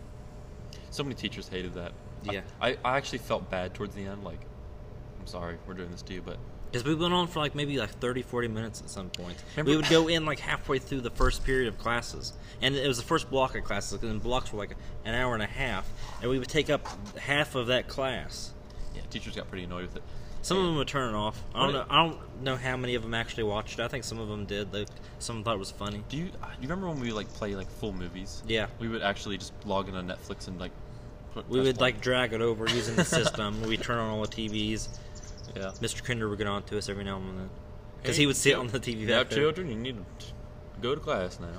So many teachers hated that. Yeah. I, I actually felt bad towards the end. Like, I'm sorry, we're doing this to you, but Because we went on for like maybe like thirty, forty minutes at some point. Remember- We would go in like halfway through the first period of classes. And it was the first block of classes, and blocks were like an hour and a half. And we would take up half of that class. yeah, teachers got pretty annoyed with it. Some of them would turn it off. I don't What- know. I don't know how many of them actually watched it. I think some of them did. They, some of them thought it was funny. Do you do you remember when we like play like full movies? Yeah. We would actually just log in on Netflix and like. Put, We press would play. like drag it over using the system. We'd turn on all the T Vs. Yeah. Mister Kinder would get on to us every now and then. Because Hey, he would sit yeah. on the T V Now, back there. children, you need to go to class now.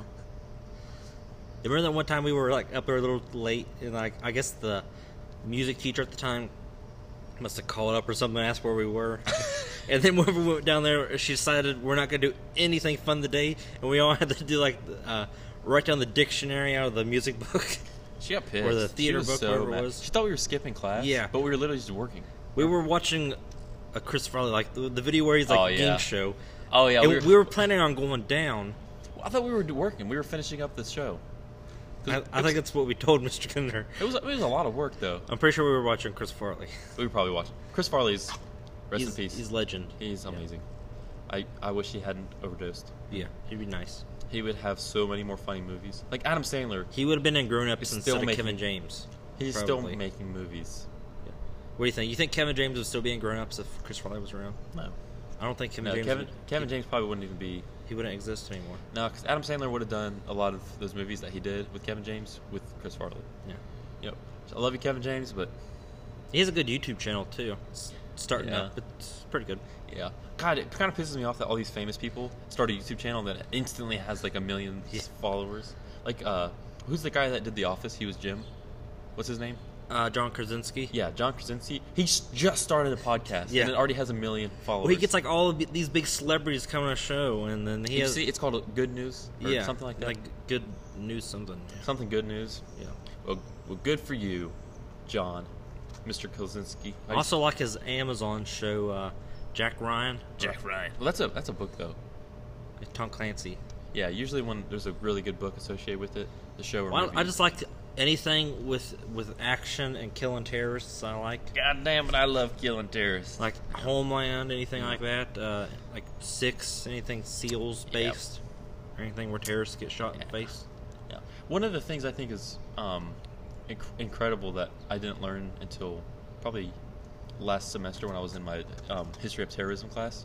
Remember that one time we were like up there a little late, and like I guess the music teacher at the time must have called up or something and asked where we were. And then when we went down there, she decided we're not going to do anything fun today, and we all had to do like uh, write down the dictionary out of the music book. She got pissed. Or the She theater was book, so whatever it mad. was. She thought we were skipping class. Yeah. But we were literally just working. We were watching a Chris Farley, like the, the video where he's like Oh, yeah. game show. Oh yeah. And We we were, were, planning on going down. I thought we were working. We were finishing up this show. 'Cause I, it I was- think that's what we told Mister Kinder. it was it was a lot of work though. I'm pretty sure we were watching Chris Farley. We were probably watching. Chris Farley's rest he's, in peace. He's legend. He's Yeah. amazing. I, I wish he hadn't overdosed. Yeah, he'd be nice. He would have so many more funny movies. Like Adam Sandler, He would have been in Grown Ups He's instead still of making- Kevin James. he's Probably. still making movies. What do you think? You think Kevin James would still be in Grown Ups if Chris Farley was around? No, I don't think Kevin no James. Kevin would, Kevin he, James probably wouldn't even be. He wouldn't exist anymore. No, because Adam Sandler would have done a lot of those movies that he did with Kevin James with Chris Farley. Yeah. Yep. So I love you, Kevin James, but He has a good YouTube channel too. It's starting Yeah. up. It's pretty good. yeah. God, it kind of pisses me off that all these famous people start a YouTube channel that instantly has like a million Yeah. followers. Like, uh, who's the guy that did The Office? He was Jim. What's his name? Uh, John Krasinski. Yeah, John Krasinski. He s- just started a podcast, Yeah. and it already has a million followers. Well, he gets like all of these big celebrities coming on a show, and then he you has see, it's called Good News, or yeah something like that. like good news something. something Good News. Yeah. Well, well, good for you, John, Mister Krasinski. How do you- Also like his Amazon show, uh, Jack Ryan. Jack Ryan. Well, that's a that's a book though. Tom Clancy. Yeah, usually when there's a really good book associated with it, the show or Well, movie. I just like anything with with action and killing terrorists. I like God damn it, I love killing terrorists. like Homeland, anything like that. Uh, like Six, anything SEALs based, or anything where terrorists get shot in the Yeah. face. Yeah. One of the things I think is um, inc- incredible that I didn't learn until probably last semester when I was in my um, history of terrorism class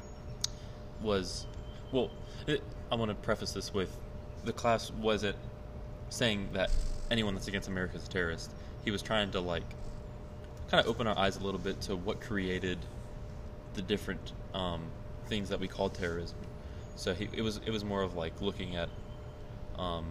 was, well, it, I want to preface this with the class wasn't saying that anyone that's against America is a terrorist. He was trying to like kind of open our eyes a little bit to what created the different um, things that we call terrorism. So he, it was it was more of like looking at um,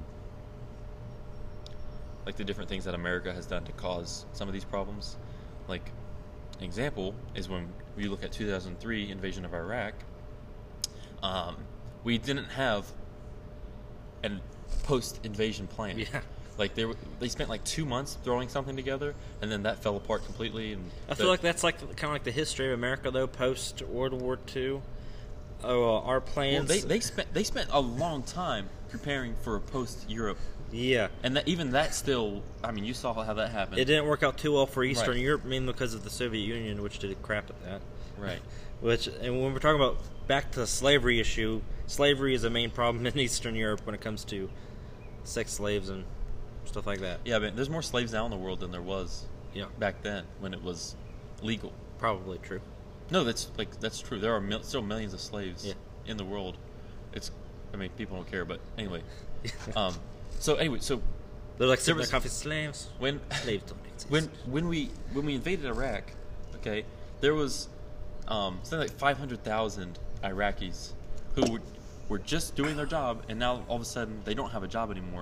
like the different things that America has done to cause some of these problems. Like an example is when we look at two thousand three invasion of Iraq. Um, we didn't have a post-invasion plan. Yeah. Like they were, they spent like two months throwing something together, and then that fell apart completely. And I feel the- like that's like kind of like the history of America though, post World War Two. Oh, uh, our well, plans. they they spent they spent a long time preparing for a post-Europe, yeah. and that even that still. I mean, you saw how that happened. It didn't work out too well for Eastern Right. Europe, mainly because of the Soviet Union, which did crap at that. Right. Which, and when we're talking about back to the slavery issue, slavery is a main problem in Eastern Europe when it comes to sex slaves and stuff like that. Yeah, but there's more slaves now in the world than there was Yeah, back then when it was legal. probably true. No, that's like that's true. There are mil- still millions of slaves Yeah. in the world. It's, I mean, people don't care, but anyway. um, so anyway, so They're like There sitting was- there, coffee slaves. when Slaves don't exist. when when we when we invaded Iraq, okay, there was um, something like five hundred thousand Iraqis who were, were just doing their job, and now all of a sudden they don't have a job anymore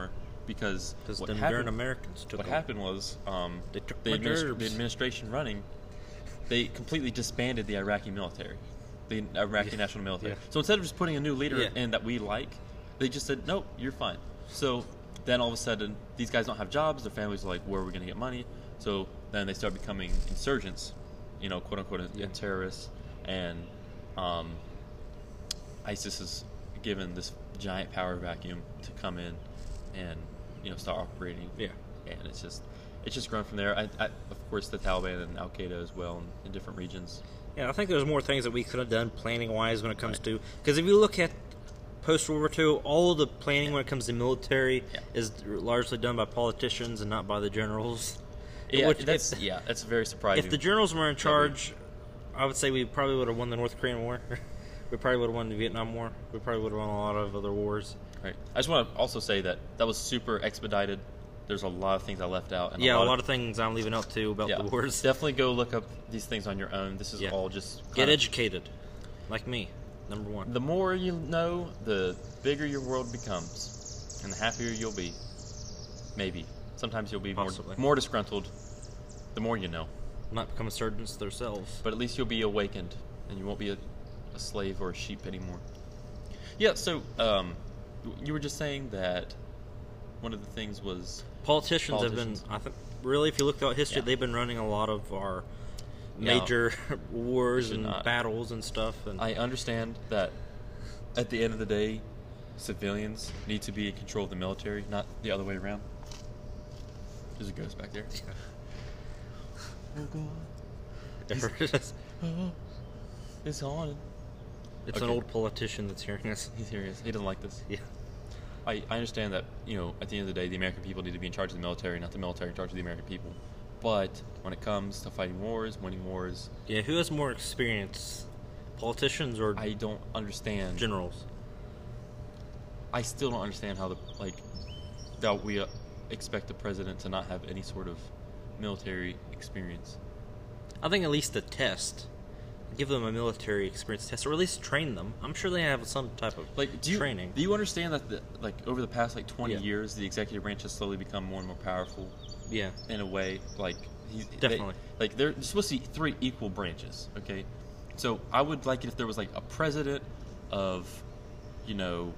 because Because what them happened, darn Americans took what them. happened was um, They took the, my administ- gerbs. the administration running, they completely disbanded the Iraqi military, the Iraqi Yeah. national military. Yeah. So instead of just putting a new leader Yeah. in that we like, they just said, nope, you're fine. So then all of a sudden, these guys don't have jobs. Their families are like, where are we going to get money? So then they start becoming insurgents, you know, quote unquote, Yeah. and terrorists. And um, ISIS is given this giant power vacuum to come in and, you know, start operating. Yeah. And it's just, it's just grown from there. I, I, of course, the Taliban and Al Qaeda as well in, in different regions. Yeah, I think there's more things that we could have done planning-wise when it comes Right. to... Because if you look at post-World War Two, all the planning when it comes to military Yeah. is largely done by politicians and not by the generals. Yeah, Which that's if, yeah, that's very surprising. if the generals were in charge, I would say we probably would have won the North Korean War. We probably would have won the Vietnam War. We probably would have won a lot of other wars. Right. I just want to also say that that was super expedited. There's a lot of things I left out. And Yeah, a lot, a lot of things I'm leaving out too about yeah, the wars. Definitely go look up these things on your own. This is Yeah. all just Get kinda- educated, like me. Number one. The more you know, the bigger your world becomes, and the happier you'll be. Maybe. Sometimes you'll be more, Possibly. more disgruntled. The more you know, Not become surgeons themselves. but at least you'll be awakened, and you won't be a, a slave or a sheep anymore. Yeah. So, um, you were just saying that one of the things was Politicians, Politicians. have been, I think, really, if you look throughout history, Yeah. they've been running a lot of our Yeah. major wars should and not. battles and stuff. And I understand that at the end of the day, civilians need to be in control of the military, not the other way around. There's a ghost back there. Oh God. it's Oh, it's haunted. an Okay. old politician that's hearing us. He's serious. He doesn't like this. Yeah. I, I understand that, you know, at the end of the day, the American people need to be in charge of the military, not the military in charge of the American people. But when it comes to fighting wars, winning wars, Yeah, who has more experience? Politicians or I don't understand. generals? I still don't understand how the, like, that we uh, expect the president to not have any sort of military experience. I think at least a test. Give them a military experience test, or at least train them. I'm sure they have some type of Like, do you, training. Do you understand that, the, like, over the past, like, twenty Yeah. years, the executive branch has slowly become more and more powerful Yeah, in a way? Like, he's, Definitely. They, like, they're supposed to be three equal branches, okay? So I would like it if there was, like, a president of, you know,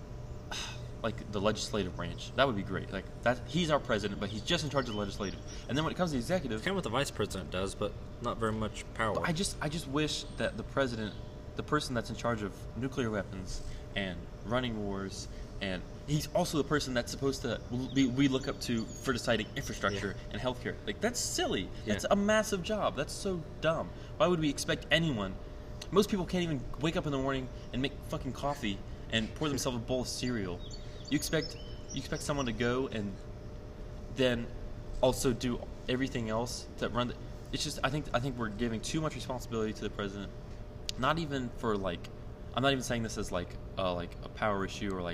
like the legislative branch. That would be great. Like, that he's our president, but he's just in charge of the legislative. And then when it comes to the executive, kind of what the vice president does, but not very much power. But I just I just wish that the president, the person that's in charge of nuclear weapons and running wars, and he's also the person that's supposed to be, we look up to for deciding infrastructure Yeah. and healthcare. Like, that's silly. Yeah. That's a massive job. That's so dumb. Why would we expect anyone? Most people can't even wake up in the morning and make fucking coffee and pour themselves a bowl of cereal. You expect you expect someone to go and then also do everything else that run the, it's just I think I think we're giving too much responsibility to the president. Not even for, like, I'm not even saying this as like uh, like a power issue or like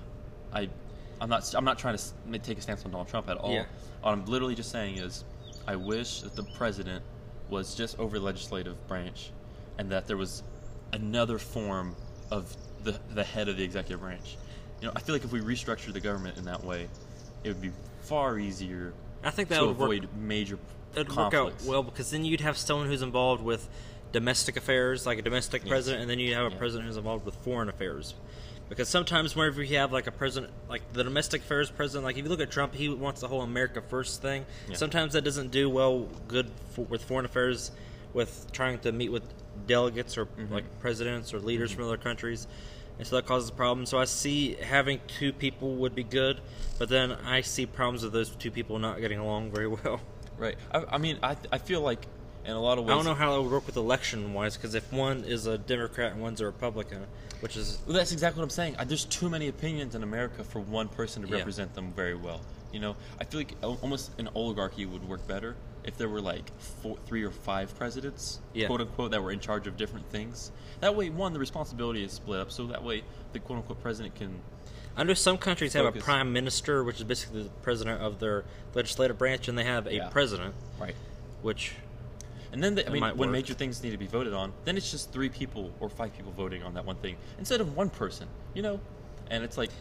I I'm not I'm not trying to s- take a stance on Donald Trump at all. Yeah. What I'm literally just saying is I wish that the president was just over the legislative branch and that there was another form of the the head of the executive branch. You know, I feel like if we restructured the government in that way, it would be far easier I think that to would work. avoid major It'd work out conflicts. well because then you'd have someone who's involved with domestic affairs, like a domestic Yes. president, and then you have a Yeah. president who's involved with foreign affairs. Because sometimes whenever you have like a president, like the domestic affairs president, like if you look at Trump, he wants the whole America first thing. Yeah. Sometimes that doesn't do well good for, with foreign affairs, with trying to meet with delegates or Mhm. like presidents or leaders from other countries. And so that causes a problem. So I see having two people would be good, but then I see problems with those two people not getting along very well. Right. I, I mean, I I feel like in a lot of ways. I don't know how it would work with election wise, because if one is a Democrat and one's a Republican, which is Well, that's exactly what I'm saying. I, there's too many opinions in America for one person to Yeah. represent them very well. You know, I feel like al- almost an oligarchy would work better if there were like four, three or five presidents, Yeah. quote unquote, that were in charge of different things. That way, one, the responsibility is split up, so that way the quote unquote president can. I know some countries have a Focus. prime minister, which is basically the president of their legislative branch, and they have a Yeah. president, Right. which And then, they, I That mean, might when work. major things need to be voted on, then it's just three people or five people voting on that one thing instead of one person, you know? And it's like,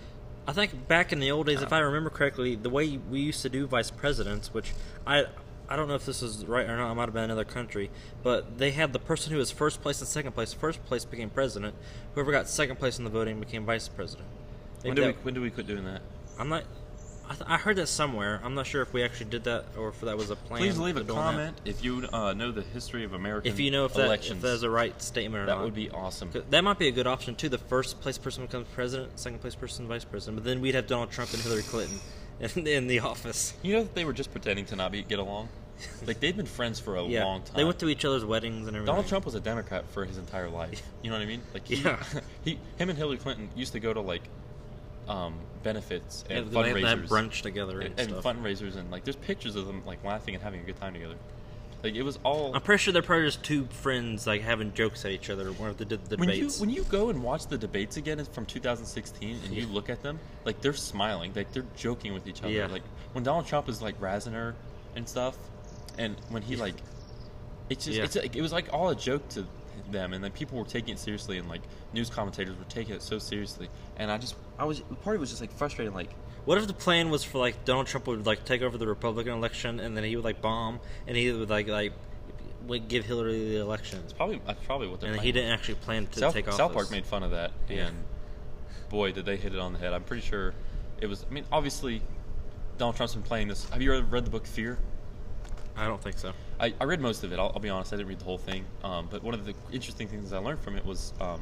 I think back in the old days, if I remember correctly, the way we used to do vice presidents, which I I don't know if this is right or not, it might have been another country, but they had the person who was first place and second place. First place became president. Whoever got second place in the voting became vice president. When Maybe did we that- when did we quit doing that? I'm not. I, th- I heard that somewhere. I'm not sure if we actually did that or if that was a plan. Please leave for a doing that. comment if you uh, know the history of American If you know if that elections. if that is a right statement or that not. would be awesome. 'Cause that might be a good option too. The first place person becomes president, second place person vice president. But then we'd have Donald Trump and Hillary Clinton in, in the office. You know that they were just pretending to not be, get along? Like, they've been friends for a Yeah, long time. they went to each other's weddings and everything. Donald Trump was a Democrat for his entire life. You know what I mean? Like, he, Yeah. he, him and Hillary Clinton used to go to, like, um, benefits Yeah, and they had that fundraisers. brunch together and, and stuff. fundraisers, and, like, there's pictures of them, like, laughing and having a good time together. Like, it was all... I'm pretty sure they're probably just two friends like having jokes at each other when they did the When you debates. when you go and watch the debates again from two thousand sixteen and you Yeah. look at them, like they're smiling, like they're joking with each other. Yeah. Like when Donald Trump is like razzing her and stuff, and when he like, it's just Yeah. it's like, it was like all a joke to them, and then people were taking it seriously, and like news commentators were taking it so seriously, and I just I was part of it was just like frustrating, like. What if the plan was for like Donald Trump would like take over the Republican election and then he would like bomb and he would like like would give Hillary the election Probably that's probably what they're. and planning. he didn't actually plan to South, take office. South Park made fun of that, Yeah. and boy, did they hit it on the head. I'm pretty sure it was. I mean, obviously, Donald Trump's been playing this. Have you ever read the book Fear? I don't think so. I, I read most of it. I'll, I'll be honest. I didn't read the whole thing. Um, but one of the interesting things I learned from it was um,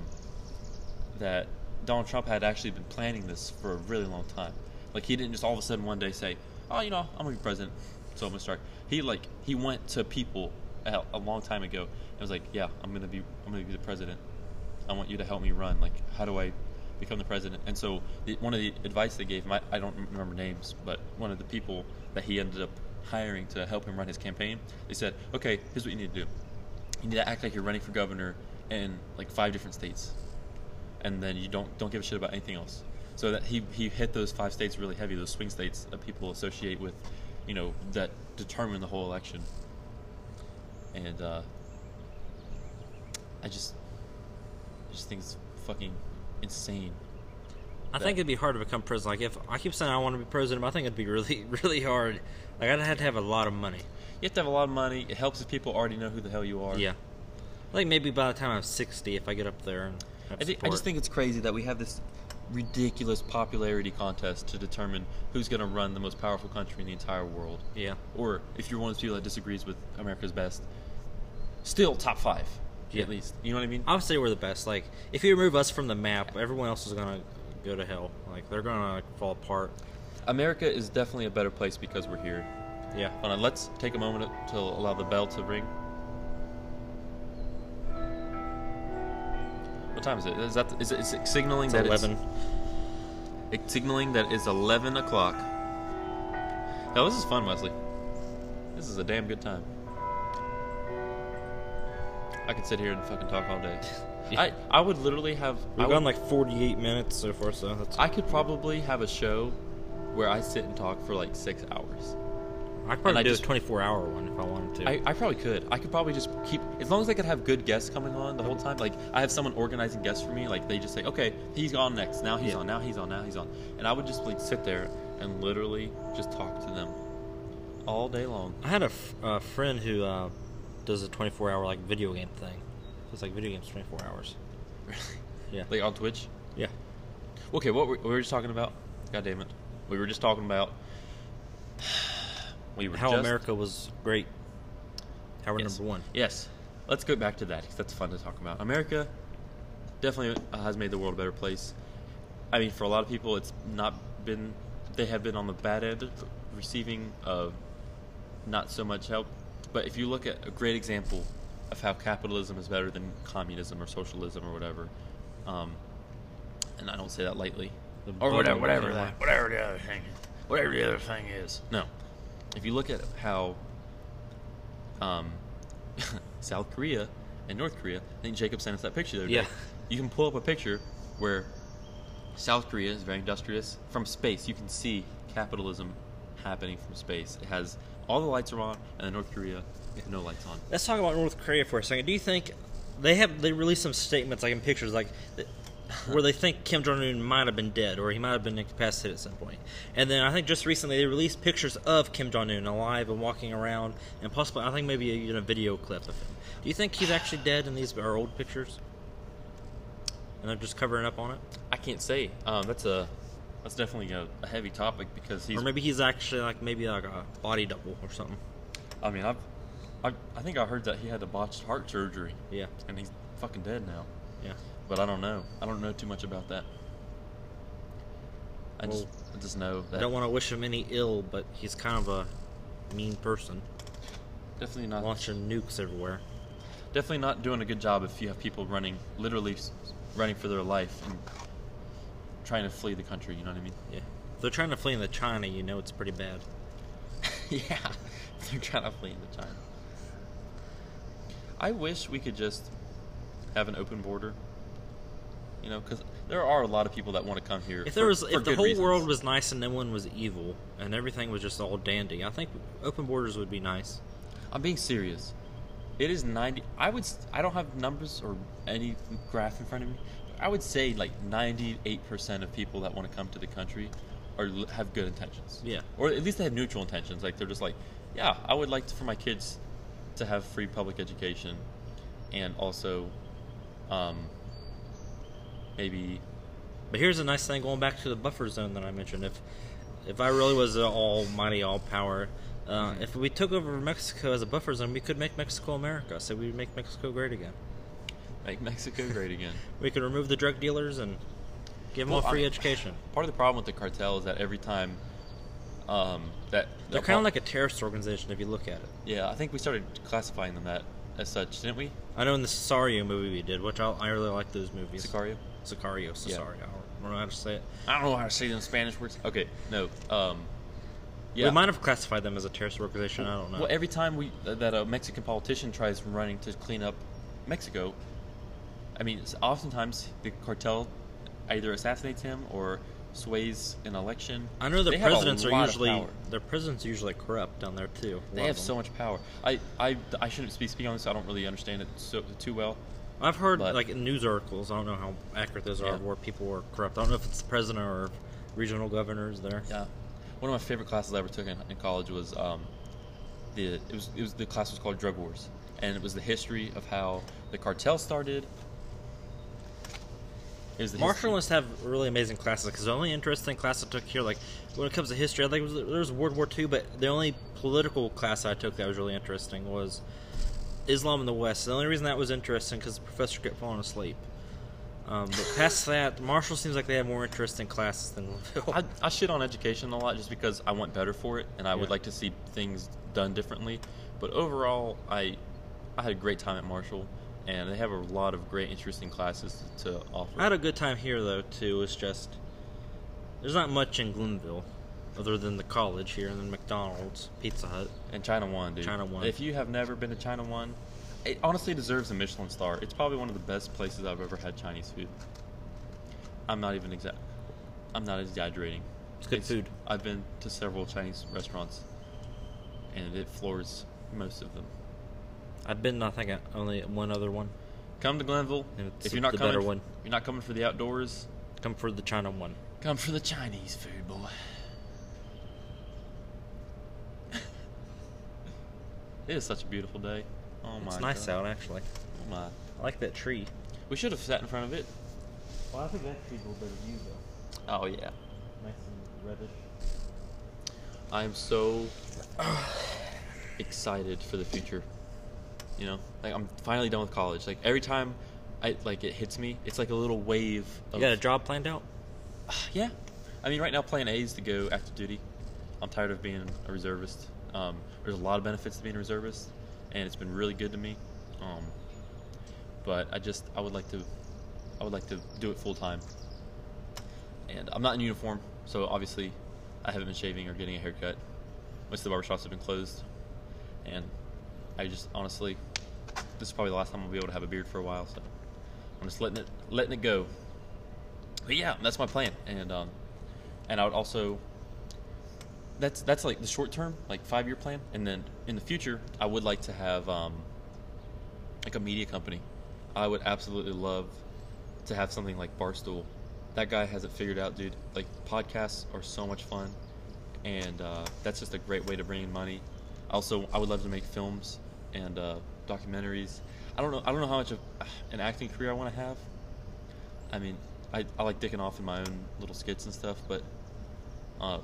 that Donald Trump had actually been planning this for a really long time. Like, he didn't just all of a sudden one day say, "Oh, you know, I'm gonna be president, so I'm gonna start." He like he went to people a, a long time ago and was like, "Yeah, I'm gonna be I'm gonna be the president. I want you to help me run. Like, how do I become the president?" And so the, one of the advice they gave him, I, I don't remember names, but one of the people that he ended up hiring to help him run his campaign, they said, "Okay, here's what you need to do. You need to act like you're running for governor in like five different states, and then you don't don't give a shit about anything else." So that he he hit those five states really heavy, those swing states that people associate with, you know, that determine the whole election. And uh, I just I just think it's fucking insane. I think it'd be hard to become president. Like if I keep saying I want to be president, but I think it'd be really really hard. Like I'd have to have a lot of money. You have to have a lot of money. It helps if people already know who the hell you are. Yeah. Like maybe by the time I'm sixty, if I get up there and have I, think, I support. just think it's crazy that we have this ridiculous popularity contest to determine who's going to run the most powerful country in the entire world. Yeah. Or if you're one of those people that disagrees with America's best, still top five, Yeah. at least. You know what I mean? I would say we're the best. Like if you remove us from the map, everyone else is gonna go to hell. Like they're gonna like, fall apart. America is definitely a better place because we're here. Yeah. Hold on, let's take a moment to allow the bell to ring. What time is it? Is that is it, is it signaling It's that eleven. it's it's signaling that it's eleven o'clock? Hell, this is fun, Wesley. This is a damn good time. I could sit here and fucking talk all day. Yeah. I I would literally have. We've I gone would, like forty-eight minutes so far, so that's. I could probably have a show where I sit and talk for like six hours. I could probably I do just- a twenty-four hour one if I wanted to. I, I probably could. I could probably just keep, as long as I could have good guests coming on the whole time. Like, I have someone organizing guests for me. Like, they just say, okay, he's on next. Now he's Yeah. on. Now he's on. Now he's on. And I would just, like, sit there and literally just talk to them all day long. I had a f- a friend who uh, does a twenty-four hour like video game thing. It's like video games twenty-four hours. Yeah. Like, on Twitch. Yeah. Okay, what were, we were just talking about? God damn it. We were just talking about. We were How just, America was great. How we're Yes. number one. Yes. Let's go back to that because that's fun to talk about. America definitely uh, has made the world a better place. I mean, for a lot of people, it's not been. They have been on the bad end of receiving uh, not so much help. But if you look at a great example of how capitalism is better than communism or socialism or whatever, um, and I don't say that lightly, The or whatever, bubble whatever anyway. that, whatever the other thing, is, whatever the other thing is. No, if you look at how um, South Korea and North Korea, I think Jacob sent us that picture the other Yeah. day. You can pull up a picture where South Korea is very industrious. From space, you can see capitalism happening from space. It has all the lights are on, and then North Korea, no lights on. Let's talk about North Korea for a second. Do you think they have they released some statements like in pictures like th- where they think Kim Jong Un might have been dead or he might have been incapacitated at some point. And then I think just recently they released pictures of Kim Jong Un alive and walking around, and possibly I think maybe even a video clip of him. Do you think he's actually dead in these our old pictures? And they're just covering up on it, I can't say. Um, that's a that's definitely a, a heavy topic because he's. or maybe he's actually like maybe like a body double or something. I mean, I've, I I think I heard that he had a botched heart surgery. Yeah, And he's fucking dead now. yeah. But I don't know. I don't know too much about that. I just Well, I just know I that don't want to wish him any ill, but he's kind of a mean person, definitely not launching nukes everywhere. definitely not doing a good job if you have people running literally s- running for their life and trying to flee the country. You know what I mean? Yeah, if they're trying to flee into China, you know it's pretty bad. Yeah, they're trying to flee into China. I wish we could just have an open border. You know, because there are a lot of people that want to come here. If for- there was, for if the good whole reasons. world was nice and no one was evil and everything was just all dandy, I think open borders would be nice. I'm being serious. It is ninety. I would. s- I don't have numbers or any graph in front of me. I would say like ninety-eight percent of people that want to come to the country are l- have good intentions. Yeah. Or at least they have neutral intentions. Like they're just like, yeah, I would like to, for my kids to have free public education, and also, um, maybe. But here's a nice thing going back to the buffer zone that I mentioned. If if I really was an almighty, all power, uh, Mhm. if we took over Mexico as a buffer zone, we could make Mexico America. So we would make Mexico great again. Make Mexico great again. We could remove the drug dealers and give them Well, all free I- education. Part of the problem with the cartel is that every time, um, that They're that kind pol- of like a terrorist organization if you look at it. Yeah, I think we started classifying them that as such, didn't we? I know in the Cesario movie we did, which I, I really like those movies. Sicario? Sicario, Cesario. I don't know how to say it. I don't know how to say them in Spanish words. Okay, no. Um, yeah. We might have classified them as a terrorist organization. I don't know. Well, every time we uh, that a Mexican politician tries running to clean up Mexico, I mean, it's oftentimes the cartel either assassinates him or sways an election. I know the They have a presidents are lot of usually power. their presidents are usually corrupt down there too. a They lot have of so them. much power. I, I, I shouldn't be speaking on this. I don't really understand it so too well. I've heard but- like in news articles. I don't know how accurate those are Yeah. where people were corrupt. I don't know if it's the president or regional governors there. Yeah, one of my favorite classes I ever took in, in college was um, the it was it was the class was called Drug Wars, and it was the history of how the cartel started. It was the history- Marshall must have really amazing classes because the only interesting class I took here, like when it comes to history, I think it was, there was World War Two, but the only political class I took that was really interesting was Islam in the West. The only reason that was interesting because the professor kept falling asleep. Um, but past that, Marshall seems like they have more interesting classes than Linville. I, I shit on education a lot just because I want better for it, and I would Yeah. like to see things done differently. But overall, I I had a great time at Marshall, and they have a lot of great, interesting classes to offer. I had a good time here though too. It's just there's not much in Glenville other than the college here and then McDonald's, Pizza Hut. And China One, dude. China One. If you have never been to China One, it honestly deserves a Michelin star. It's probably one of the best places I've ever had Chinese food. I'm not even exact. I'm not exaggerating. It's good food. I've been to several Chinese restaurants, and it floors most of them. I've been, I think, at only one other one. Come to Glenville. And it's If you're not the coming, better one. you're not coming for the outdoors. Come for the China one. Come for the Chinese food, boy. It is such a beautiful day. Oh my It's nice God. out actually. Oh my. I like that tree. We should have sat in front of it. Well, I think that tree's a little better view though. Oh yeah. Nice and reddish. I am so excited for the future. You know, like I'm finally done with college. Like every time, I like it hits me. It's like a little wave. Of, You got a job planned out? Yeah. I mean, right now, plan A is to go active duty. I'm tired of being a reservist. Um, there's a lot of benefits to being a reservist, and it's been really good to me. Um, but I just, I would like to, I would like to do it full time. And I'm not in uniform, so obviously, I haven't been shaving or getting a haircut. Most of the barbershops have been closed, and I just honestly, this is probably the last time I'll be able to have a beard for a while. So I'm just letting it, letting it go. But yeah, that's my plan, and um, and I would also. That's that's like the short term, like five year plan, and then in the future, I would like to have um, like a media company. I would absolutely love to have something like Barstool. That guy has it figured out, dude. Like, podcasts are so much fun, and uh, that's just a great way to bring in money. Also, I would love to make films and uh, documentaries. I don't know. I don't know how much of an acting career I want to have. I mean, I, I like dicking off in my own little skits and stuff, but um,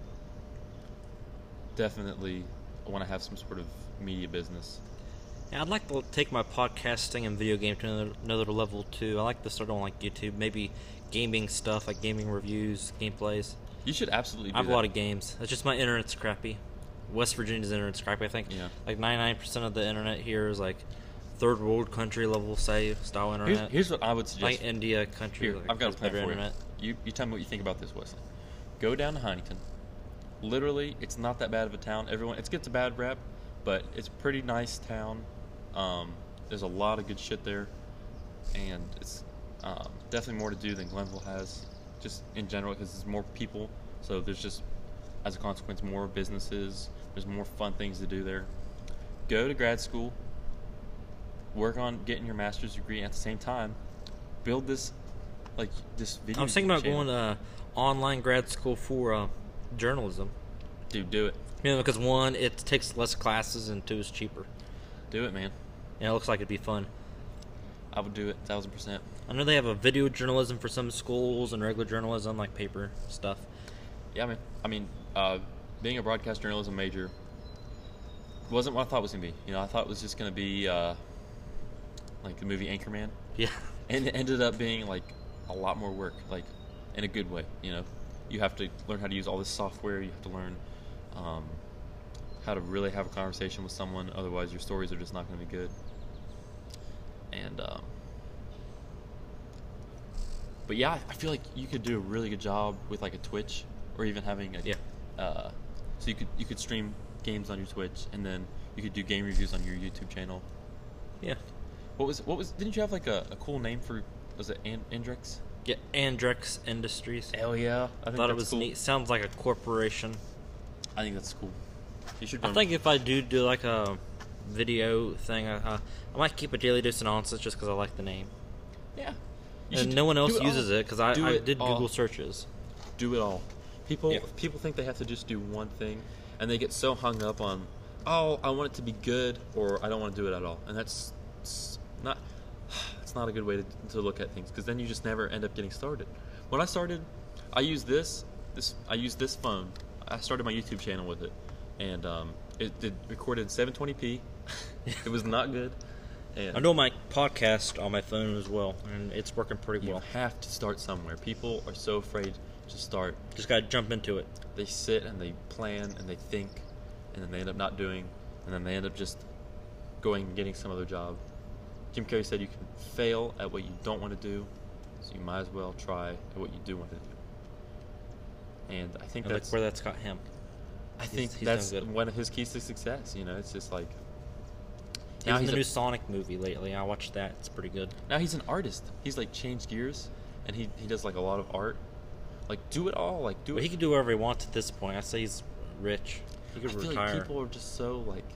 definitely I want to have some sort of media business. Yeah, I'd like to take my podcasting and video game to another, another level too. I like to start on like YouTube, maybe gaming stuff, like gaming reviews, gameplays. You should absolutely do I have that. a lot of games. It's just my internet's crappy. West Virginia's internet's crappy. I think Yeah. like ninety-nine percent of the internet here is like third world country level, say, style internet. Here's, here's what I would suggest. like India country. Here, like, I've got a has plan better for internet. you. you. You tell me what you think about this, Wesley. Go down to Huntington. Literally, it's not that bad of a town. Everyone, it gets a bad rep, but it's a pretty nice town. Um, there's a lot of good shit there, and it's um, definitely more to do than Glenville has, just in general, because there's more people. So there's just, as a consequence, more businesses. There's more fun things to do there. Go to grad school. Work on getting your master's degree, and at the same time, build this, like this video. I was thinking about channel. going to online grad school for uh, journalism. Dude, do it. You know, because one, it takes less classes, and two, it's cheaper. Do it, man. Yeah, it looks like it'd be fun. I would do it, thousand percent. I know they have a video journalism for some schools and regular journalism, like paper stuff. Yeah, man. I mean, uh, being a broadcast journalism major wasn't what I thought it was gonna be. You know, I thought it was just gonna be uh, like the movie Anchorman, Yeah. and it ended up being like a lot more work, like in a good way. You know, you have to learn how to use all this software. You have to learn um, how to really have a conversation with someone. Otherwise, your stories are just not going to be good. And um, but yeah, I feel like you could do a really good job with like a Twitch, or even having a Yeah. Uh, so you could you could stream games on your Twitch, and then you could do game reviews on your YouTube channel. Yeah. What was what was? Didn't you have like a, a cool name for? Was it An- Andrex? Yeah, Andrex Industries. Hell yeah! I think thought it that's was cool. neat. Sounds like a corporation. I think that's cool. You should. I run- think if I do do like a video thing, I, uh, I might keep a Daily Dose of Nonsense just because I like the name. Yeah. You And should no one do else it all. uses it because I, Do I it did all. Google searches. Do it all. People Yeah. people think they have to just do one thing, and they get so hung up on, oh, I want it to be good, or I don't want to do it at all, and that's it's not. It's not a good way to, to look at things, because then you just never end up getting started. When I started, I used this this I used this phone. I started my YouTube channel with it, and um, it did recorded in seven twenty p. It was not good. And I'm doing my podcast on my phone as well, and it's working pretty you well. have to start somewhere. People are so afraid to start. Just gotta jump into it. They sit and they plan and they think, and then they end up not doing, and then they end up just going and getting some other job. Jim Carrey said you can fail at what you don't want to do, so you might as well try at what you do want to do. And I think And that's look where that's got him. I he's- think he's that's done good. one of his keys to success. You know, it's just like He now was in he's the a- new Sonic movie lately. I watched that. It's pretty good. now he's an artist. He's like changed gears, and he he does like a lot of art. Like do it all. Like do But it. he can do whatever he wants at this point. I say he's rich. He I could feel retire. like people are just so like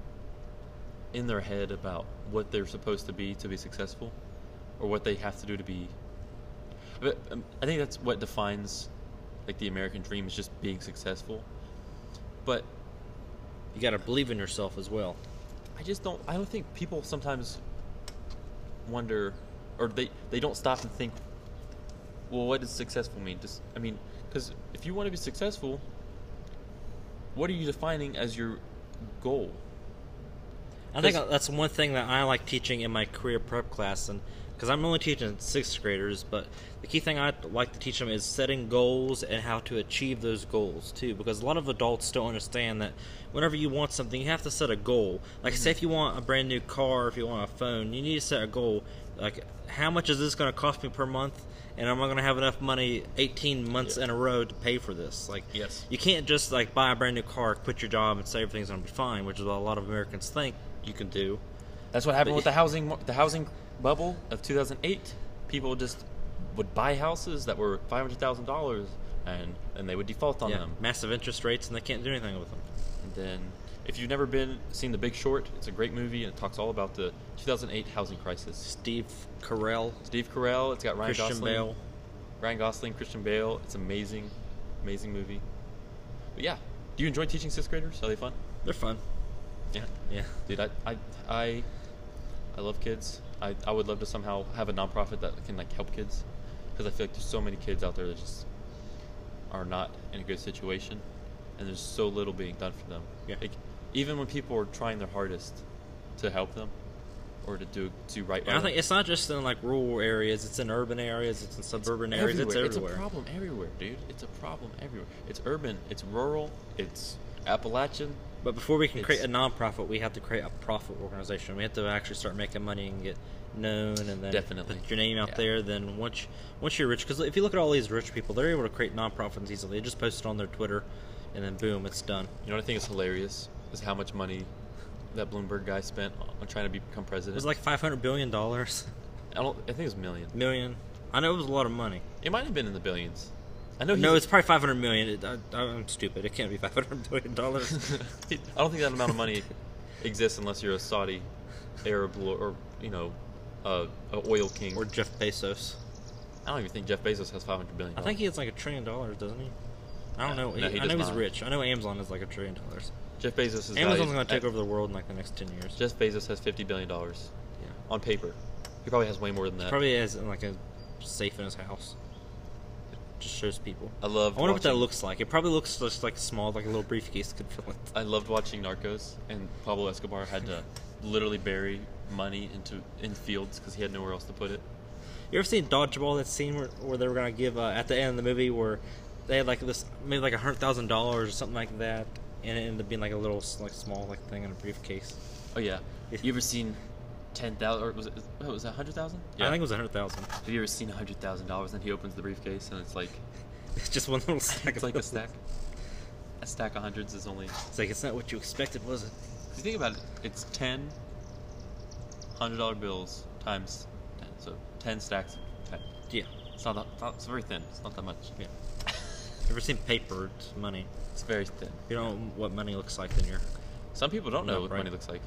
in their head about what they're supposed to be to be successful, or what they have to do to be. But um, I think that's what defines like the American dream, is just being successful. But You gotta believe in yourself as well. I just don't. I don't think people sometimes wonder, or they they don't stop and think. Well, what does successful mean? Just I mean, because if you want to be successful, what are you defining as your goal? I think 'Cause- that's one thing that I like teaching in my career prep class, and because I'm only teaching sixth graders, but the key thing I like to teach them is setting goals and how to achieve those goals too. Because a lot of adults don't understand that whenever you want something, you have to set a goal. Like, say if you want a brand new car, if you want a phone, you need to set a goal. Like, how much is this going to cost me per month? And am I going to have enough money eighteen months Yeah. in a row to pay for this? Like, Yes. you can't just like buy a brand new car, quit your job, and say everything's going to be fine, which is what a lot of Americans think you can do. That's what happened But- with the housing mar- the housing bubble of two thousand eight. People just would buy houses that were five hundred thousand dollars, and and they would default on Yeah, them. massive interest rates, and they can't do anything with them. And then If you've never been seen The Big Short, it's a great movie and it talks all about the two thousand eight housing crisis. Steve Carell, Steve Carell. It's got Ryan Christian Gosling. Bale. Ryan Gosling, Christian Bale. It's amazing, amazing movie. But yeah, do you enjoy teaching sixth graders? Are they fun? They're fun. Yeah, Yeah. dude, I I I, I love kids. I, I would love to somehow have a nonprofit that can like help kids, because I feel like there's so many kids out there that just are not in a good situation, and there's so little being done for them. Yeah. Like, even when people are trying their hardest to help them or to do do right by And I them. think it's not just in like rural areas; it's in urban areas, it's in suburban areas, it's everywhere. everywhere. It's a problem everywhere, dude. It's a problem everywhere. It's urban, it's rural, it's Appalachian. But before we can It's- create a nonprofit, we have to create a profit organization. We have to actually start making money and get known, and then Definitely. put your name out Yeah. there. Then once once you're rich, because if you look at all these rich people, they're able to create nonprofits easily. They just post it on their Twitter, and then boom, it's done. You know what I think is hilarious is how much money that Bloomberg guy spent on trying to become It president. was like five hundred billion dollars, I don't. I think it was a million. million. I know it was a lot of money. It might have been in the billions. I know. No, he's- it's probably five hundred million. It, I, I'm stupid. It can't be five hundred billion dollars. I don't think that amount of money exists unless you're a Saudi Arab lord, or you know, uh, a oil king. Or Jeff Bezos. I don't even think Jeff Bezos has five hundred billion. I think he has like a trillion dollars, doesn't he? I don't No, know. no, He- he I know does he's not. rich. I know Amazon is like a trillion dollars. Jeff Bezos is Amazon's valued going to take at- over the world in like the next ten years. Jeff Bezos has fifty billion dollars Yeah. on paper. He probably has way more than that. Probably has like a safe in his house. It just shows people. I love. I wonder what that watching- looks like. It probably looks just like small, like a little briefcase could fill it. I loved watching Narcos, and Pablo Escobar had to literally bury money into in fields because he had nowhere else to put it. You ever seen Dodgeball? That scene where, where they were gonna give uh, at the end of the movie where they had like this maybe like a hundred thousand dollars or something like that, and it ended up being like a little like small like thing in a briefcase. Oh yeah. You ever seen ten thousand or was it? What was that? Hundred thousand? I think it was a hundred thousand. Have you ever seen a hundred thousand dollars and he opens the briefcase and it's like It's just one little stack. it's of like a bills. stack. A stack of hundreds is only. It's like it's not what you expected, was it? If you think about it, it's ten hundred dollar bills times ten, so ten stacks of ten. Yeah. It's not, that, it's not. It's very thin. It's not that much. Yeah. Ever seen paper? It's money. It's very thin. If you don't know what money looks like, then you're. Some people don't know No, what right. money looks like.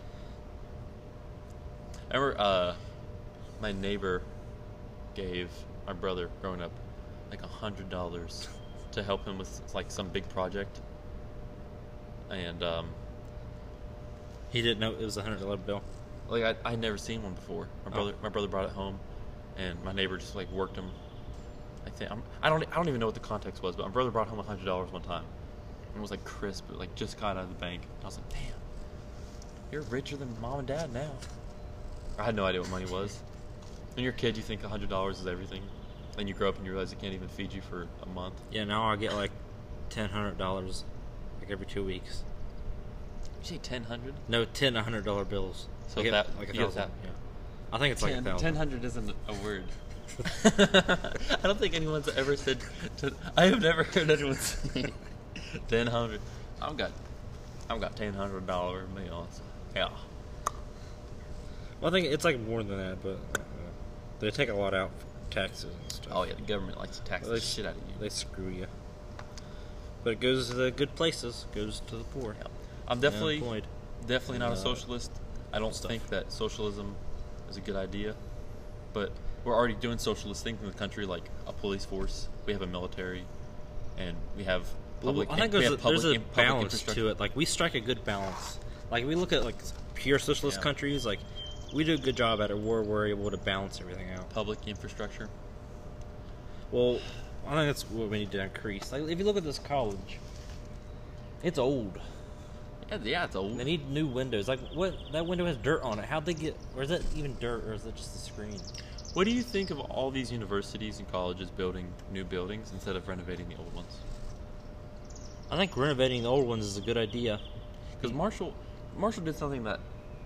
I remember uh, my neighbor gave my brother growing up like a hundred dollars to help him with like some big project, and um, He didn't know it was a hundred dollar bill. like I I had never seen one before. My Oh. brother my brother brought it home, and my neighbor just like worked him. I think I'm, I don't I don't even know what the context was, but my brother brought home a hundred dollars one time, and it was like crisp, but like just got out of the bank. And I was like, damn, you're richer than mom and dad now. I had no idea what money was. When you're a kid, you think a hundred dollars is everything. Then you grow up and you realize it can't even feed you for a month. Yeah, now I get like ten hundred dollars like every two weeks. You say ten hundred? No, ten a hundred dollar bills. So I get that- like a you get thousand. that- Yeah, I think it's like a thousand. ten hundred isn't a word. I don't think anyone's ever said. To, I have never heard anyone say ten hundred. I've got, I've got ten hundred dollar bills. Yeah. Well, I think it's like more than that, but uh, they take a lot out for taxes and stuff. Oh yeah, the government likes to tax They- the shit out of you. They screw you. But it goes to the good places. Goes to the poor. Yeah. I'm definitely, Unemployed. definitely not And, a uh, socialist. I don't stuff. think that socialism is a good idea. But we're already doing socialist things in the country, like a police force. We have a military, and we have public. Well, I think we there's a, have public there's a in- public balance infrastructure. to it. Like we strike a good balance. Like we look at like pure socialist Yeah. countries. Like we do a good job at it. Where we're able to balance everything out. Public infrastructure. Well, I think that's what we need to increase. Like if you look at this college, it's old. Yeah, yeah, it's old. They need new windows. Like what? That window has dirt on it. How'd they get? Or is that even dirt? Or is it just the screen? What do you think of all these universities and colleges building new buildings instead of renovating the old ones? I think renovating the old ones is a good idea. Because Marshall, Marshall did something that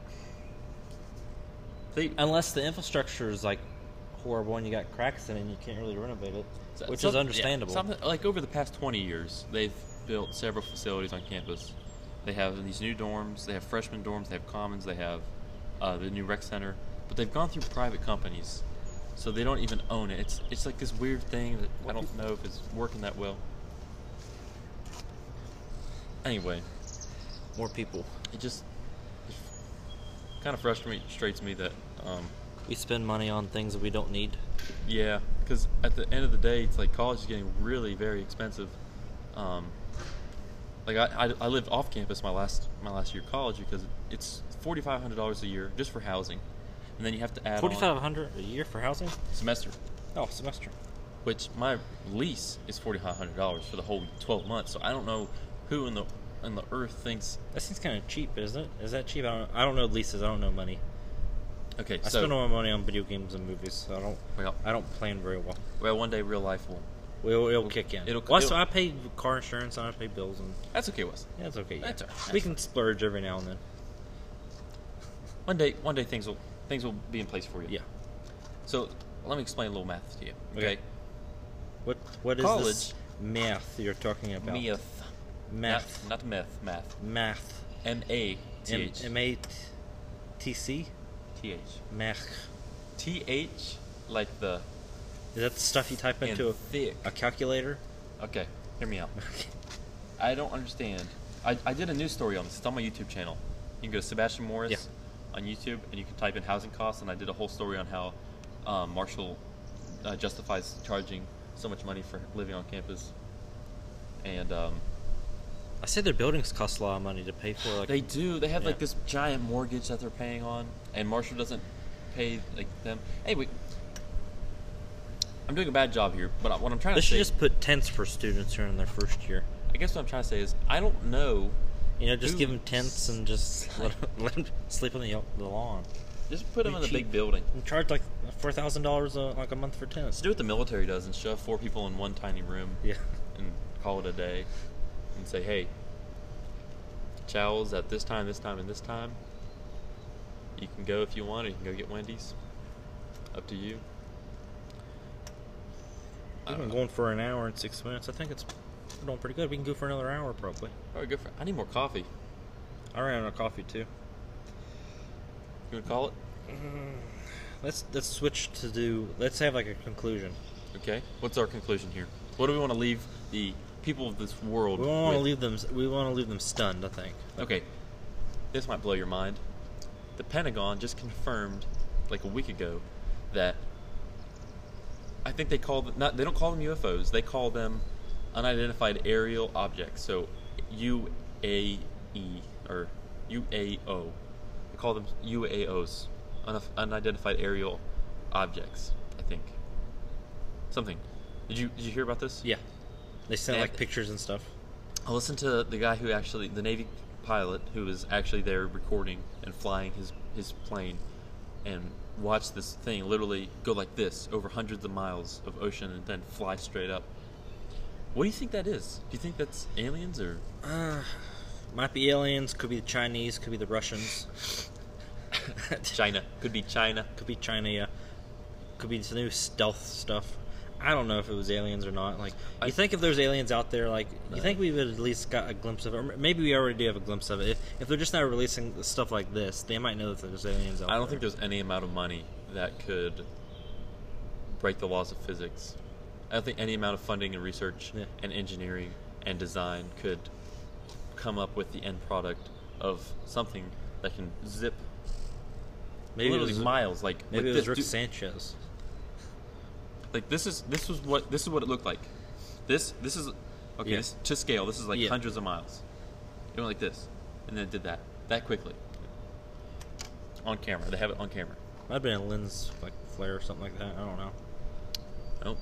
they Unless the infrastructure is like horrible and you got cracks in it and you can't really renovate it, which some- is understandable. Yeah, something, like over the past twenty years, they've built several facilities on campus. They have these new dorms. They have freshman dorms. They have commons. They have uh, the new rec center. But they've gone through private companies, so they don't even own it. It's it's like this weird thing that I don't know if it's working that well. Anyway, more people. It just it kind of frustrates me that, um, We spend money on things that we don't need. yeah, because at the end of the day, it's like college is getting really very expensive. Um, like I, I, I lived off campus my last my last year of college because it's forty five hundred dollars a year just for housing, and then you have to add Forty five on hundred a year for housing? semester, Oh, semester. which my lease is forty five hundred dollars for the whole twelve months. So I don't know who in the in the earth thinks. That seems kind of cheap, isn't it? Is that cheap? I don't. I don't know leases. I don't know money. Okay, I so spend all my money on video games and movies, so I don't. well, I don't plan very well. well, one day real life will. It'll, it'll kick in. It'll- well, so it'll- I pay car insurance and I pay bills, and That's okay, Wes. yeah, it's okay. Yeah. That's all right. We can splurge every now and then. One day, one day things will things will be in place for you. Yeah. So let me explain a little math to you. Okay. Okay. What What is College. this math you're talking about? Math. Math. Not, not meth. Math. Math. M A T M H. M A T C. T H. Math. T H like the Is that the stuff you type and into a, thick. a calculator? Okay, hear me out. I don't understand. I, I did a news story on this. It's on my YouTube channel. You can go to Sebastian Morris Yeah. on YouTube, and you can type in housing costs, and I did a whole story on how um, Marshall uh, justifies charging so much money for living on campus. And um, I say their buildings cost a lot of money to pay for. Like they do. They have Yeah. like this giant mortgage that they're paying on, and Marshall doesn't pay like them. Anyway, I'm doing a bad job here, but what I'm trying they to should say, just put tents for students here in their first year. I guess what I'm trying to say is, I don't know. You know, just Who- give them tents and just let, let them sleep on the, the lawn. Just put them Be in the big cheap. building. And charge like four thousand dollars like a month for tents. Let's do what the military does and shove four people in one tiny room Yeah. and call it a day, and say, hey, chow's at this time, this time, and this time. You can go if you want, or you can go get Wendy's. Up to you. I We've don't been know. going for an hour and six minutes. I think it's we're doing pretty good. We can go for another hour probably. All right, good for. I need more coffee. I ran out of coffee too. You would call it? Let's let's switch to do. Let's have like a conclusion. Okay. What's our conclusion here? What do we want to leave the people of this world We don't want to with? leave them. We want to leave them stunned. I think. Okay. This might blow your mind. The Pentagon just confirmed, like a week ago, that I think they call them not. They don't call them U F Os. They call them unidentified aerial objects. So U A E or U A O. They call them U A Os, un- unidentified aerial objects. I think. Something. Did you did you hear about this? Yeah. They sent And- like pictures and stuff. I listened to the guy who actually, the Navy pilot who was actually there recording and flying his, his plane, and watched this thing literally go like this over hundreds of miles of ocean and then fly straight up. What do you think that is? Do you think that's aliens or? Uh, might be aliens. Could be the Chinese. Could be the Russians. China. Could be China. Could be China. Yeah. Could be some new stealth stuff. I don't know if it was aliens or not. Like, you I- think if there's aliens out there, like, you No. think we would at least got a glimpse of it? Or maybe we already do have a glimpse of it. If, if they're just not releasing stuff like this, they might know that there's aliens out there. I don't think there's any amount of money that could break the laws of physics. I don't think any amount of funding and research Yeah. and engineering and design could come up with the end product of something that can zip maybe it literally was, miles. Like maybe like it was this, Rick du- Sanchez. Like this is this was what this is what it looked like. This this is okay. Yeah. This, to scale, this is like Yeah. hundreds of miles. It went like this, and then it did that that quickly on camera. They have it on camera. Might have been a lens like flare or something like that. I don't know. Nope.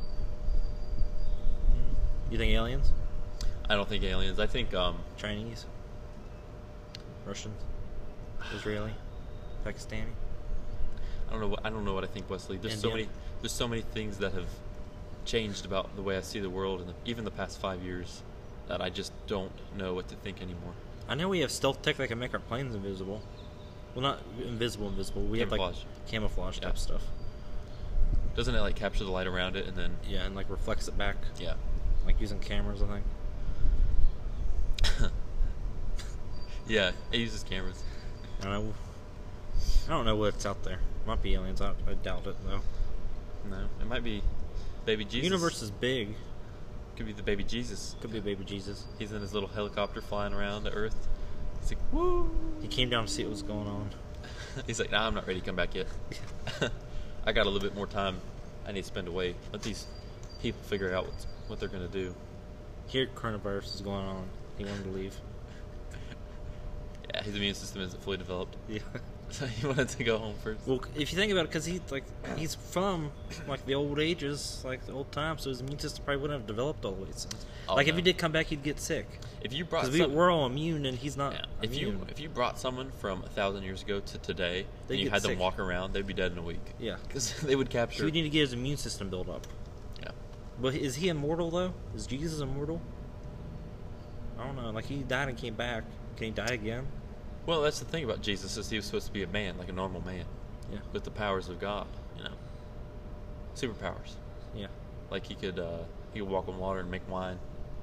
You think aliens? I don't think aliens. I think um, Chinese? Russians? Israeli? Pakistani? I don't know. What, I don't know what I think, Wesley. There's so Indian? many. There's so many things that have changed about the way I see the world, in the, even the past five years, that I just don't know what to think anymore. I know we have stealth tech that can make our planes invisible. Well, not invisible, invisible. We have like Camouflage. camouflage type Yeah. stuff. Doesn't it like capture the light around it and then? Yeah, and like reflects it back, Yeah. like using cameras. I think. Yeah. It uses cameras. I don't know. I don't know what's out there. Might be aliens. I, I doubt it though. No, it might be baby Jesus. The universe is big. Could be the baby Jesus. Could be baby Jesus. He's in his little helicopter flying around the Earth. He's like, woo! He came down to see what was going on. He's like, nah, I'm not ready to come back yet. I got a little bit more time I need to spend away. Let these people figure out what's, what they're going to do. Here, coronavirus is going on. He wanted to leave. Yeah, his immune system isn't fully developed. Yeah. So he wanted to go home first. Well, if you think about it, because he like he's from like the old ages, like the old times, so his immune system probably wouldn't have developed all the way since. Oh, like if no. he did come back, he'd get sick. If you brought Because we, some, we're all immune, and he's not. yeah, if you immune. if you brought someone from a thousand years ago to today, They'd and you get had them sick. walk around, they'd be dead in a week. Yeah. Because they would So capture. we need to get his immune system built up. Yeah. But is he immortal though? Is Jesus immortal? I don't know. Like he died and came back. Can he die again? Well, that's the thing about Jesus is he was supposed to be a man, like a normal man, Yeah. with the powers of God. You know, superpowers. Yeah. Like he could uh, he could walk on water and make wine.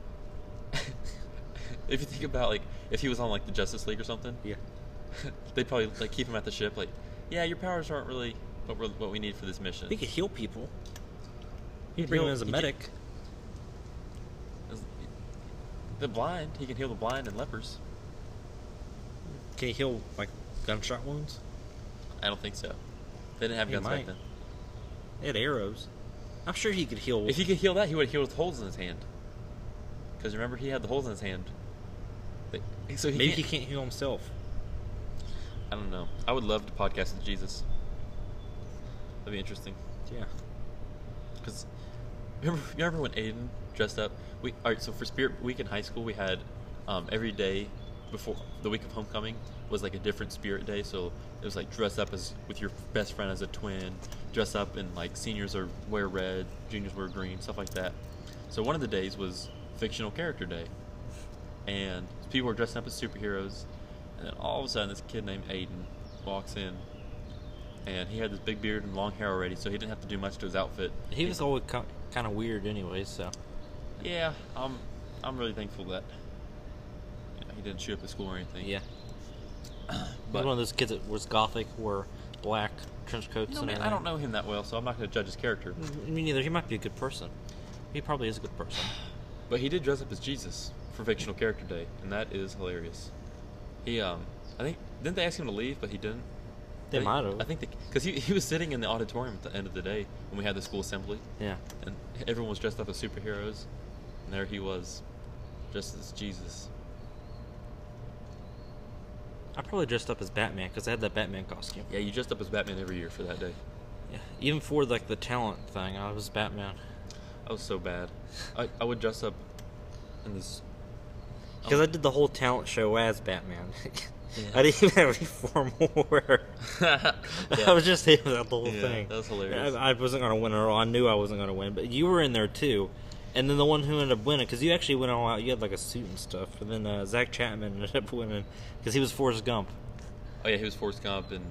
If you think about like if he was on like the Justice League or something, Yeah. they'd probably like keep him at the ship. Like, yeah, your powers aren't really what we're, what we need for this mission. He could heal people. He'd He'd bring him heal- as a he medic. could- The blind, he can heal the blind and lepers. Can he heal like gunshot wounds? I don't think so. They didn't have He guns might. back then. They had arrows. I'm sure he could heal. If he could heal that, he would heal with holes in his hand. Because remember, he had the holes in his hand. They- So he Maybe can't, he can't heal himself. I don't know. I would love to podcast with Jesus. That'd be interesting. Yeah. Because remember, remember when Aiden dressed up? We all right. So for Spirit Week in high school, we had um, every day before the week of homecoming was like a different Spirit Day. So it was like dress up as with your best friend as a twin, dress up and like seniors are wear red, juniors wear green, stuff like that. So one of the days was fictional character day, and people were dressing up as superheroes. And then all of a sudden, this kid named Aiden walks in, and he had this big beard and long hair already, so he didn't have to do much to his outfit. He was always kind of weird anyway, so. Yeah, I'm, I'm really thankful that you know, he didn't shoot up the school or anything. Yeah. but He's one of those kids that was gothic, wore black trench coats you know, and man, everything. I don't know him that well, so I'm not going to judge his character. Me neither. He might be a good person. He probably is a good person. But he did dress up as Jesus for fictional character day, and that is hilarious. He, um, I think, didn't they ask him to leave, but he didn't? They I think- might have. I think because he, he was sitting in the auditorium at the end of the day when we had the school assembly, Yeah. and everyone was dressed up as superheroes, and there he was, dressed as Jesus. I probably dressed up as Batman because I had that Batman costume. Yeah, you dressed up as Batman every year for that day. Yeah. Even for like the talent thing, I was Batman. I was so bad. I, I would dress up in this. Because I did the whole talent show as Batman. I didn't even have any formal wear. I was just him that the whole Yeah, thing. that was hilarious. I, I wasn't going to win at all. I knew I wasn't going to win. But you were in there too. And then the one who ended up winning, because you actually went all out. You had like a suit and stuff. And then uh, Zach Chapman ended up winning because he was Forrest Gump. Oh yeah, he was Forrest Gump, and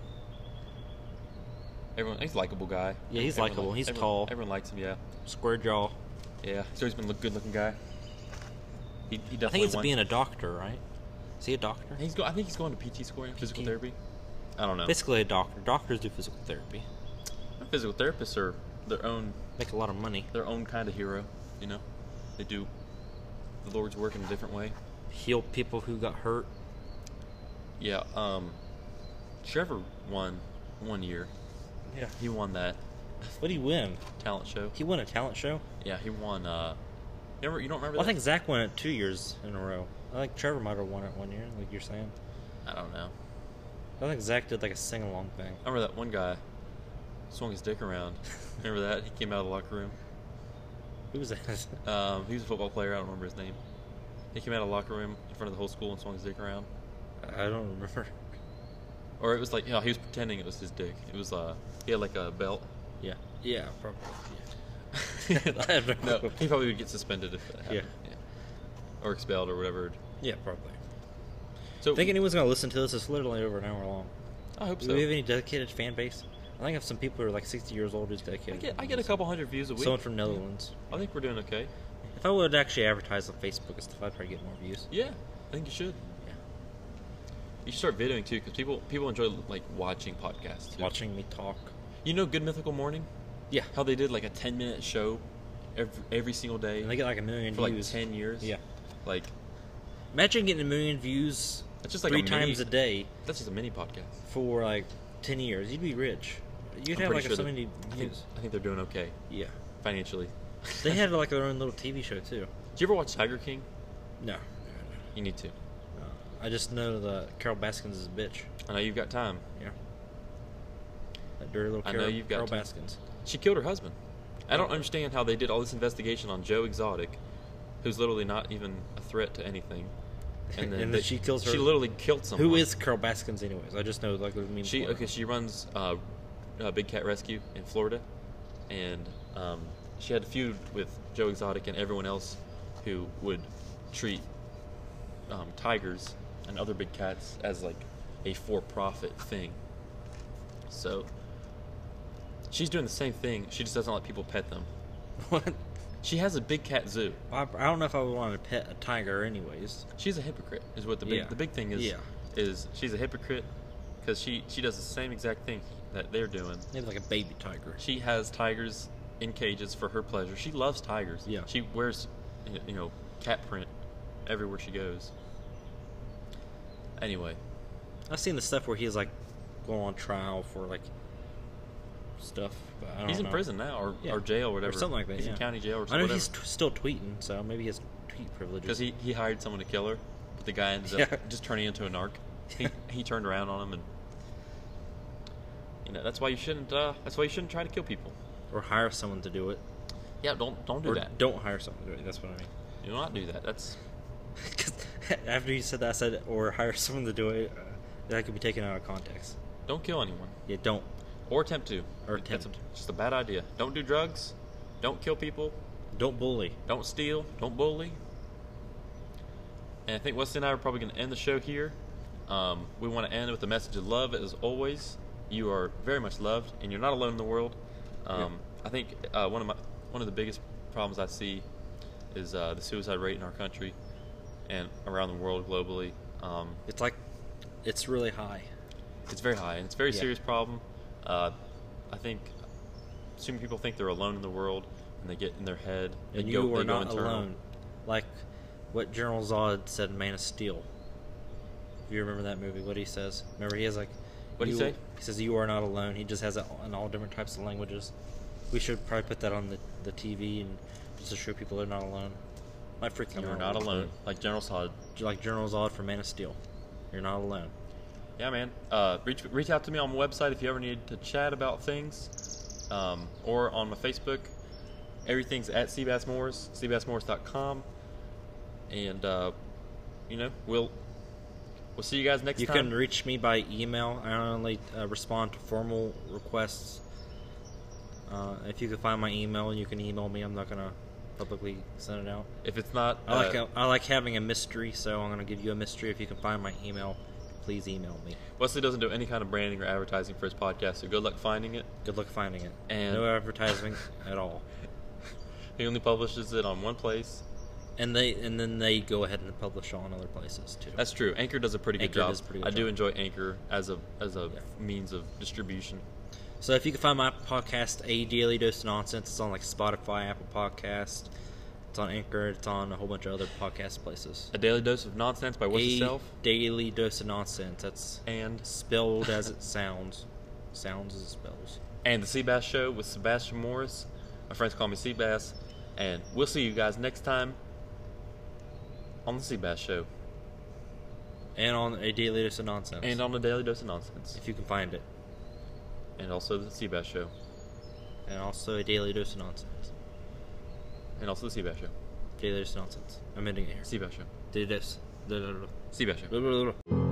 everyone. He's a likable guy. Yeah, he's Everyone likable. li- He's everyone- tall. Everyone likes him. Yeah, Square jaw. yeah. He's always been a good looking guy. He, he definitely I think it's won. being a doctor, right? Is he a doctor? He's go. I think he's going to P T school, physical P T. therapy. I don't know. Basically a doctor. Doctors do physical therapy. Physical therapists are their own Make a lot of money. their own kind of hero. You know, they do the Lord's work in a different way. Heal people who got hurt. Yeah. Um, Trevor won one year. Yeah. He won that What did he win? talent show. He won a talent show? Yeah, he won. Uh, you, remember, you don't remember Well, I that? think Zach won it two years in a row. I think Trevor might have won it one year, like you're saying. I don't know. I think Zach did like a sing along thing. I remember that one guy swung his dick around. Remember that? He came out of the locker room. Who was that? Um, he was a football player. I don't remember his name. He came out of the locker room in front of the whole school and swung his dick around. I don't remember. Or it was like, you know, he was pretending it was his dick. It was, uh, he had like a belt. Yeah. Yeah, probably. Yeah. I have no No, clue. he probably would get suspended if that happened. Yeah. Or expelled or whatever. Yeah, probably. So Think anyone's going to listen to this? It's literally over an hour long. I hope Do so. we have any dedicated fan base? I think I have some people who are like sixty years old who's I dedicated. get, I get a couple hundred views a week. Someone from Netherlands. I think we're doing okay. If I would actually advertise on Facebook and stuff, I'd probably get more views. Yeah, I think you should. Yeah. You should start videoing too, because people people enjoy like watching podcasts. Too. Watching me talk. You know, Good Mythical Morning. Yeah. How they did like a ten minute show every every single day And they get like a million for like views. ten years. Yeah. Like Imagine getting a million views That's just like three a mini, times a day That's just a mini podcast. for like ten years, you'd be rich. You'd I'm have like pretty sure so that- many I think, views. I think they're doing okay Yeah, financially. they had like their own little T V show too. Did you ever watch Tiger King? No, no, You need to. no. no. I just know that Carol Baskins is a bitch. I know you've got time. Yeah, that dirty little I Carol, know you've got Carol time. Baskins. She killed her husband. I don't understand how they did all this investigation on Joe Exotic, who's literally not even a threat to anything. And then then they- she kills her- She literally killed someone. Who is Carol Baskins, anyways? I just know like the meme. She? for her. Okay, she runs uh, uh, Big Cat Rescue in Florida, and um, she had a feud with Joe Exotic and everyone else who would treat um, tigers and other big cats as like a for-profit thing. So she's doing the same thing. She just doesn't let people pet them. What? She has a big cat zoo. I, I don't know if I would want to pet a tiger, anyways. She's a hypocrite. Is what the big Yeah. the big thing is. Yeah. Is she's a hypocrite because she she does the same exact thing that they're doing. Maybe like a baby tiger. She has tigers in cages for her pleasure. She loves tigers. Yeah. She wears, you know, cat print everywhere she goes. Anyway, I've seen the stuff where he's like going on trial for like stuff. But I don't he's in know. prison now, or, Yeah. or jail, or whatever. Or something like that. He's yeah. in county jail or I know something. he's t- still tweeting, so maybe he has tweet privileges. Because he, he hired someone to kill her, but the guy ended Yeah. up just turning into a narc. He he turned around on him, and you know that's why you shouldn't. Uh, that's why you shouldn't try to kill people. or hire someone to do it. Yeah, don't don't do or that. don't hire someone to do it. That's what I mean. Do not do that. That's 'Cause after you said that, I said or hire someone to do it. Uh, that could be taken out of context. don't kill anyone Yeah, don't. or attempt to. Or That's attempt. a, just a bad idea. Don't do drugs. Don't kill people. Don't bully. Don't steal. Don't bully. And I think Wesley and I are probably going to end the show here. Um, we want to end with a message of love, as always. You are very much loved, and you're not alone in the world. Um, Yeah. I think uh, one of my one of the biggest problems I see is uh, the suicide rate in our country and around the world globally. Um, It's like, it's really high. it's very high, and it's a very Yeah. serious problem. Uh, I think too many people think they're alone in the world, and they get in their head. They And go, you they are go not internal. alone. Like what General Zod said in Man of Steel. If you remember that movie, what he says. Remember, he has like... What'd he you- say? He says, you are not alone. He just has it in all different types of languages. We should probably put that on the, the T V and just to show people they're not alone. Might freak them You're out. not a little alone, like General Sod. bit. Like General Zod from Man of Steel. You're not alone. Yeah, man. Uh, reach reach out to me on my website if you ever need to chat about things, um, or on my Facebook. Everything's at Seabass Morris, seabass morris dot com, and uh, you know we'll we'll see you guys next You time. can reach me by email. I only uh, respond to formal requests. Uh, if you can find my email, you can email me. I'm not gonna publicly send it out. if it's not, I like uh, I like having a mystery, so I'm gonna give you a mystery. If you can find my email, please email me. Wesley doesn't do any kind of branding or advertising for his podcast, so good luck finding it. Good luck finding it. And- no advertising at all. He only publishes it on one place. And they and then they go ahead and publish on other places too. That's true. Anchor does a pretty good Anchor job. does a pretty good I do job. enjoy Anchor as a as a Yeah. means of distribution. So if you can find my podcast, A Daily Dose of Nonsense, it's on like Spotify, Apple Podcast, it's on Anchor, it's on a whole bunch of other podcast places. A daily dose of nonsense by Wesley A Self Daily Dose of Nonsense. That's and spelled as it sounds. Sounds as it spells. and the Seabass Show with Sebastian Morris. My friends call me Seabass, and we'll see you guys next time on the Seabass Show And on A Daily Dose of Nonsense. and on the Daily Dose of Nonsense, if you can find it. and also the Seabass Show And also A Daily Dose of Nonsense. and also the Seabass Show. Daily Dose of Nonsense. I'm ending it here. Seabass Show. Daily Dose. Seabass Show. Blah, blah, blah, blah.